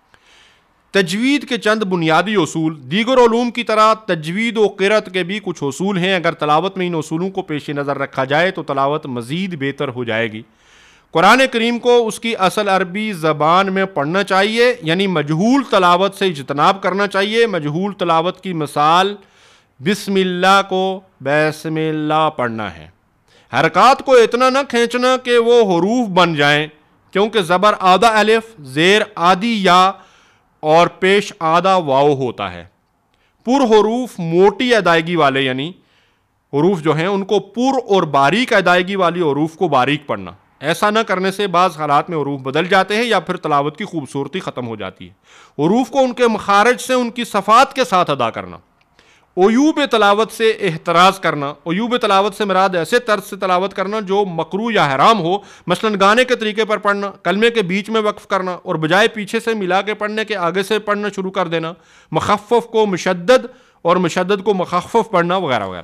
تجوید کے چند بنیادی اصول۔ دیگر علوم کی طرح تجوید و قرأت کے بھی کچھ اصول ہیں۔ اگر تلاوت میں ان اصولوں کو پیش نظر رکھا جائے تو تلاوت مزید بہتر ہو جائے گی۔ قرآن کریم کو اس کی اصل عربی زبان میں پڑھنا چاہیے، یعنی مجہول تلاوت سے اجتناب کرنا چاہیے۔ مجہول تلاوت کی مثال بسم اللہ کو بسم اللہ پڑھنا ہے۔ حرکات کو اتنا نہ کھینچنا کہ وہ حروف بن جائیں، کیونکہ زبر آدھا الف، زیر آدھی یا اور پیش آدھا واو ہوتا ہے۔ پر حروف موٹی ادائیگی والے یعنی حروف جو ہیں ان کو پر اور باریک ادائیگی والی حروف کو باریک پڑھنا۔ ایسا نہ کرنے سے بعض حالات میں حروف بدل جاتے ہیں یا پھر تلاوت کی خوبصورتی ختم ہو جاتی ہے۔ حروف کو ان کے مخارج سے ان کی صفات کے ساتھ ادا کرنا۔ عیوب تلاوت سے احتراز کرنا۔ عیوب تلاوت سے مراد ایسے طرز سے تلاوت کرنا جو مکروہ یا حرام ہو، مثلا گانے کے طریقے پر پڑھنا، کلمے کے بیچ میں وقف کرنا اور بجائے پیچھے سے ملا کے پڑھنے کے آگے سے پڑھنا شروع کر دینا، مخفف کو مشدد اور مشدد کو مخفف پڑھنا وغیرہ وغیرہ۔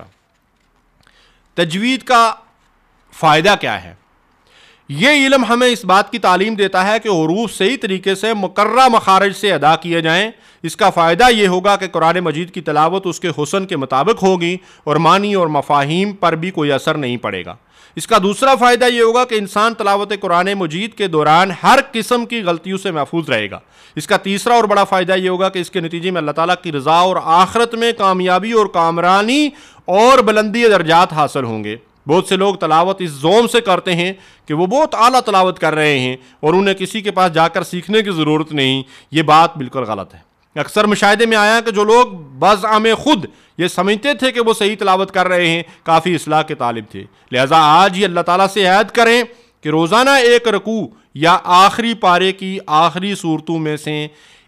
تجوید کا فائدہ کیا ہے؟ یہ علم ہمیں اس بات کی تعلیم دیتا ہے کہ حروف صحیح طریقے سے مقررہ مخارج سے ادا کیے جائیں۔ اس کا فائدہ یہ ہوگا کہ قرآن مجید کی تلاوت اس کے حسن کے مطابق ہوگی اور معنی اور مفاہیم پر بھی کوئی اثر نہیں پڑے گا۔ اس کا دوسرا فائدہ یہ ہوگا کہ انسان تلاوت قرآن مجید کے دوران ہر قسم کی غلطیوں سے محفوظ رہے گا۔ اس کا تیسرا اور بڑا فائدہ یہ ہوگا کہ اس کے نتیجے میں اللہ تعالیٰ کی رضا اور آخرت میں کامیابی اور کامرانی اور بلندی درجات حاصل ہوں گے۔ بہت سے لوگ تلاوت اس زوم سے کرتے ہیں کہ وہ بہت اعلیٰ تلاوت کر رہے ہیں اور انہیں کسی کے پاس جا کر سیکھنے کی ضرورت نہیں۔ یہ بات بالکل غلط ہے۔ اکثر مشاہدے میں آیا کہ جو لوگ بزعم خود یہ سمجھتے تھے کہ وہ صحیح تلاوت کر رہے ہیں کافی اصلاح کے طالب تھے۔ لہٰذا آج ہی اللہ تعالیٰ سے عہد کریں کہ روزانہ ایک رکوع یا آخری پارے کی آخری صورتوں میں سے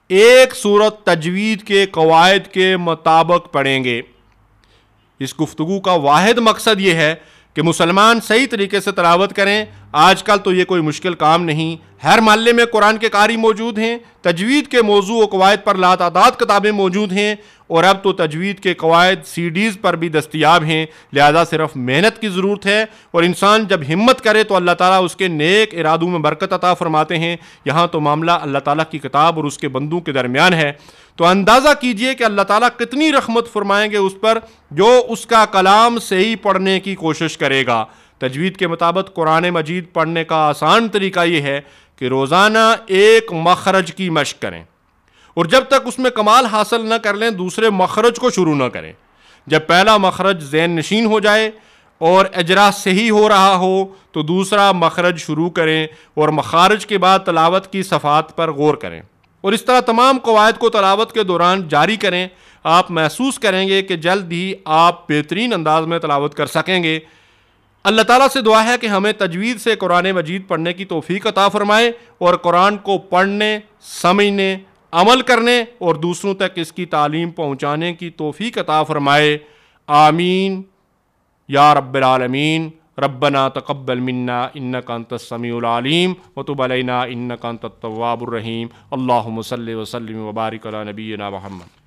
ایک سورت تجوید کے قواعد کے مطابق پڑھیں گے۔ اس گفتگو کا واحد مقصد یہ ہے کہ مسلمان صحیح طریقے سے تلاوت کریں۔ آج کل تو یہ کوئی مشکل کام نہیں، ہر محلے میں قرآن کے قاری موجود ہیں، تجوید کے موضوع و قواعد پر لاتعداد کتابیں موجود ہیں، اور اب تو تجوید کے قواعد سی ڈیز پر بھی دستیاب ہیں۔ لہذا صرف محنت کی ضرورت ہے، اور انسان جب ہمت کرے تو اللہ تعالیٰ اس کے نیک ارادوں میں برکت عطا فرماتے ہیں۔ یہاں تو معاملہ اللہ تعالیٰ کی کتاب اور اس کے بندوں کے درمیان ہے، تو اندازہ کیجئے کہ اللہ تعالیٰ کتنی رحمت فرمائیں گے اس پر جو اس کا کلام صحیح پڑھنے کی کوشش کرے گا۔ تجوید کے مطابق قرآن مجید پڑھنے کا آسان طریقہ یہ ہے کہ روزانہ ایک مخرج کی مشق کریں، اور جب تک اس میں کمال حاصل نہ کر لیں دوسرے مخرج کو شروع نہ کریں۔ جب پہلا مخرج ذہن نشین ہو جائے اور اجرا صحیح ہو رہا ہو تو دوسرا مخرج شروع کریں، اور مخارج کے بعد تلاوت کی صفحات پر غور کریں، اور اس طرح تمام قواعد کو تلاوت کے دوران جاری کریں۔ آپ محسوس کریں گے کہ جلد ہی آپ بہترین انداز میں تلاوت کر سکیں گے۔ اللہ تعالیٰ سے دعا ہے کہ ہمیں تجوید سے قرآن مجید پڑھنے کی توفیق عطا فرمائے، اور قرآن کو پڑھنے، سمجھنے، عمل کرنے اور دوسروں تک اس کی تعلیم پہنچانے کی توفیق عطا فرمائے۔ آمین یا رب العالمین۔ ربنا تقبل منا انک انت السمیع العلیم وتب علینا انک انت التواب الرحیم۔ اللہم صلی وسلم وبارک علی نبینا محمد۔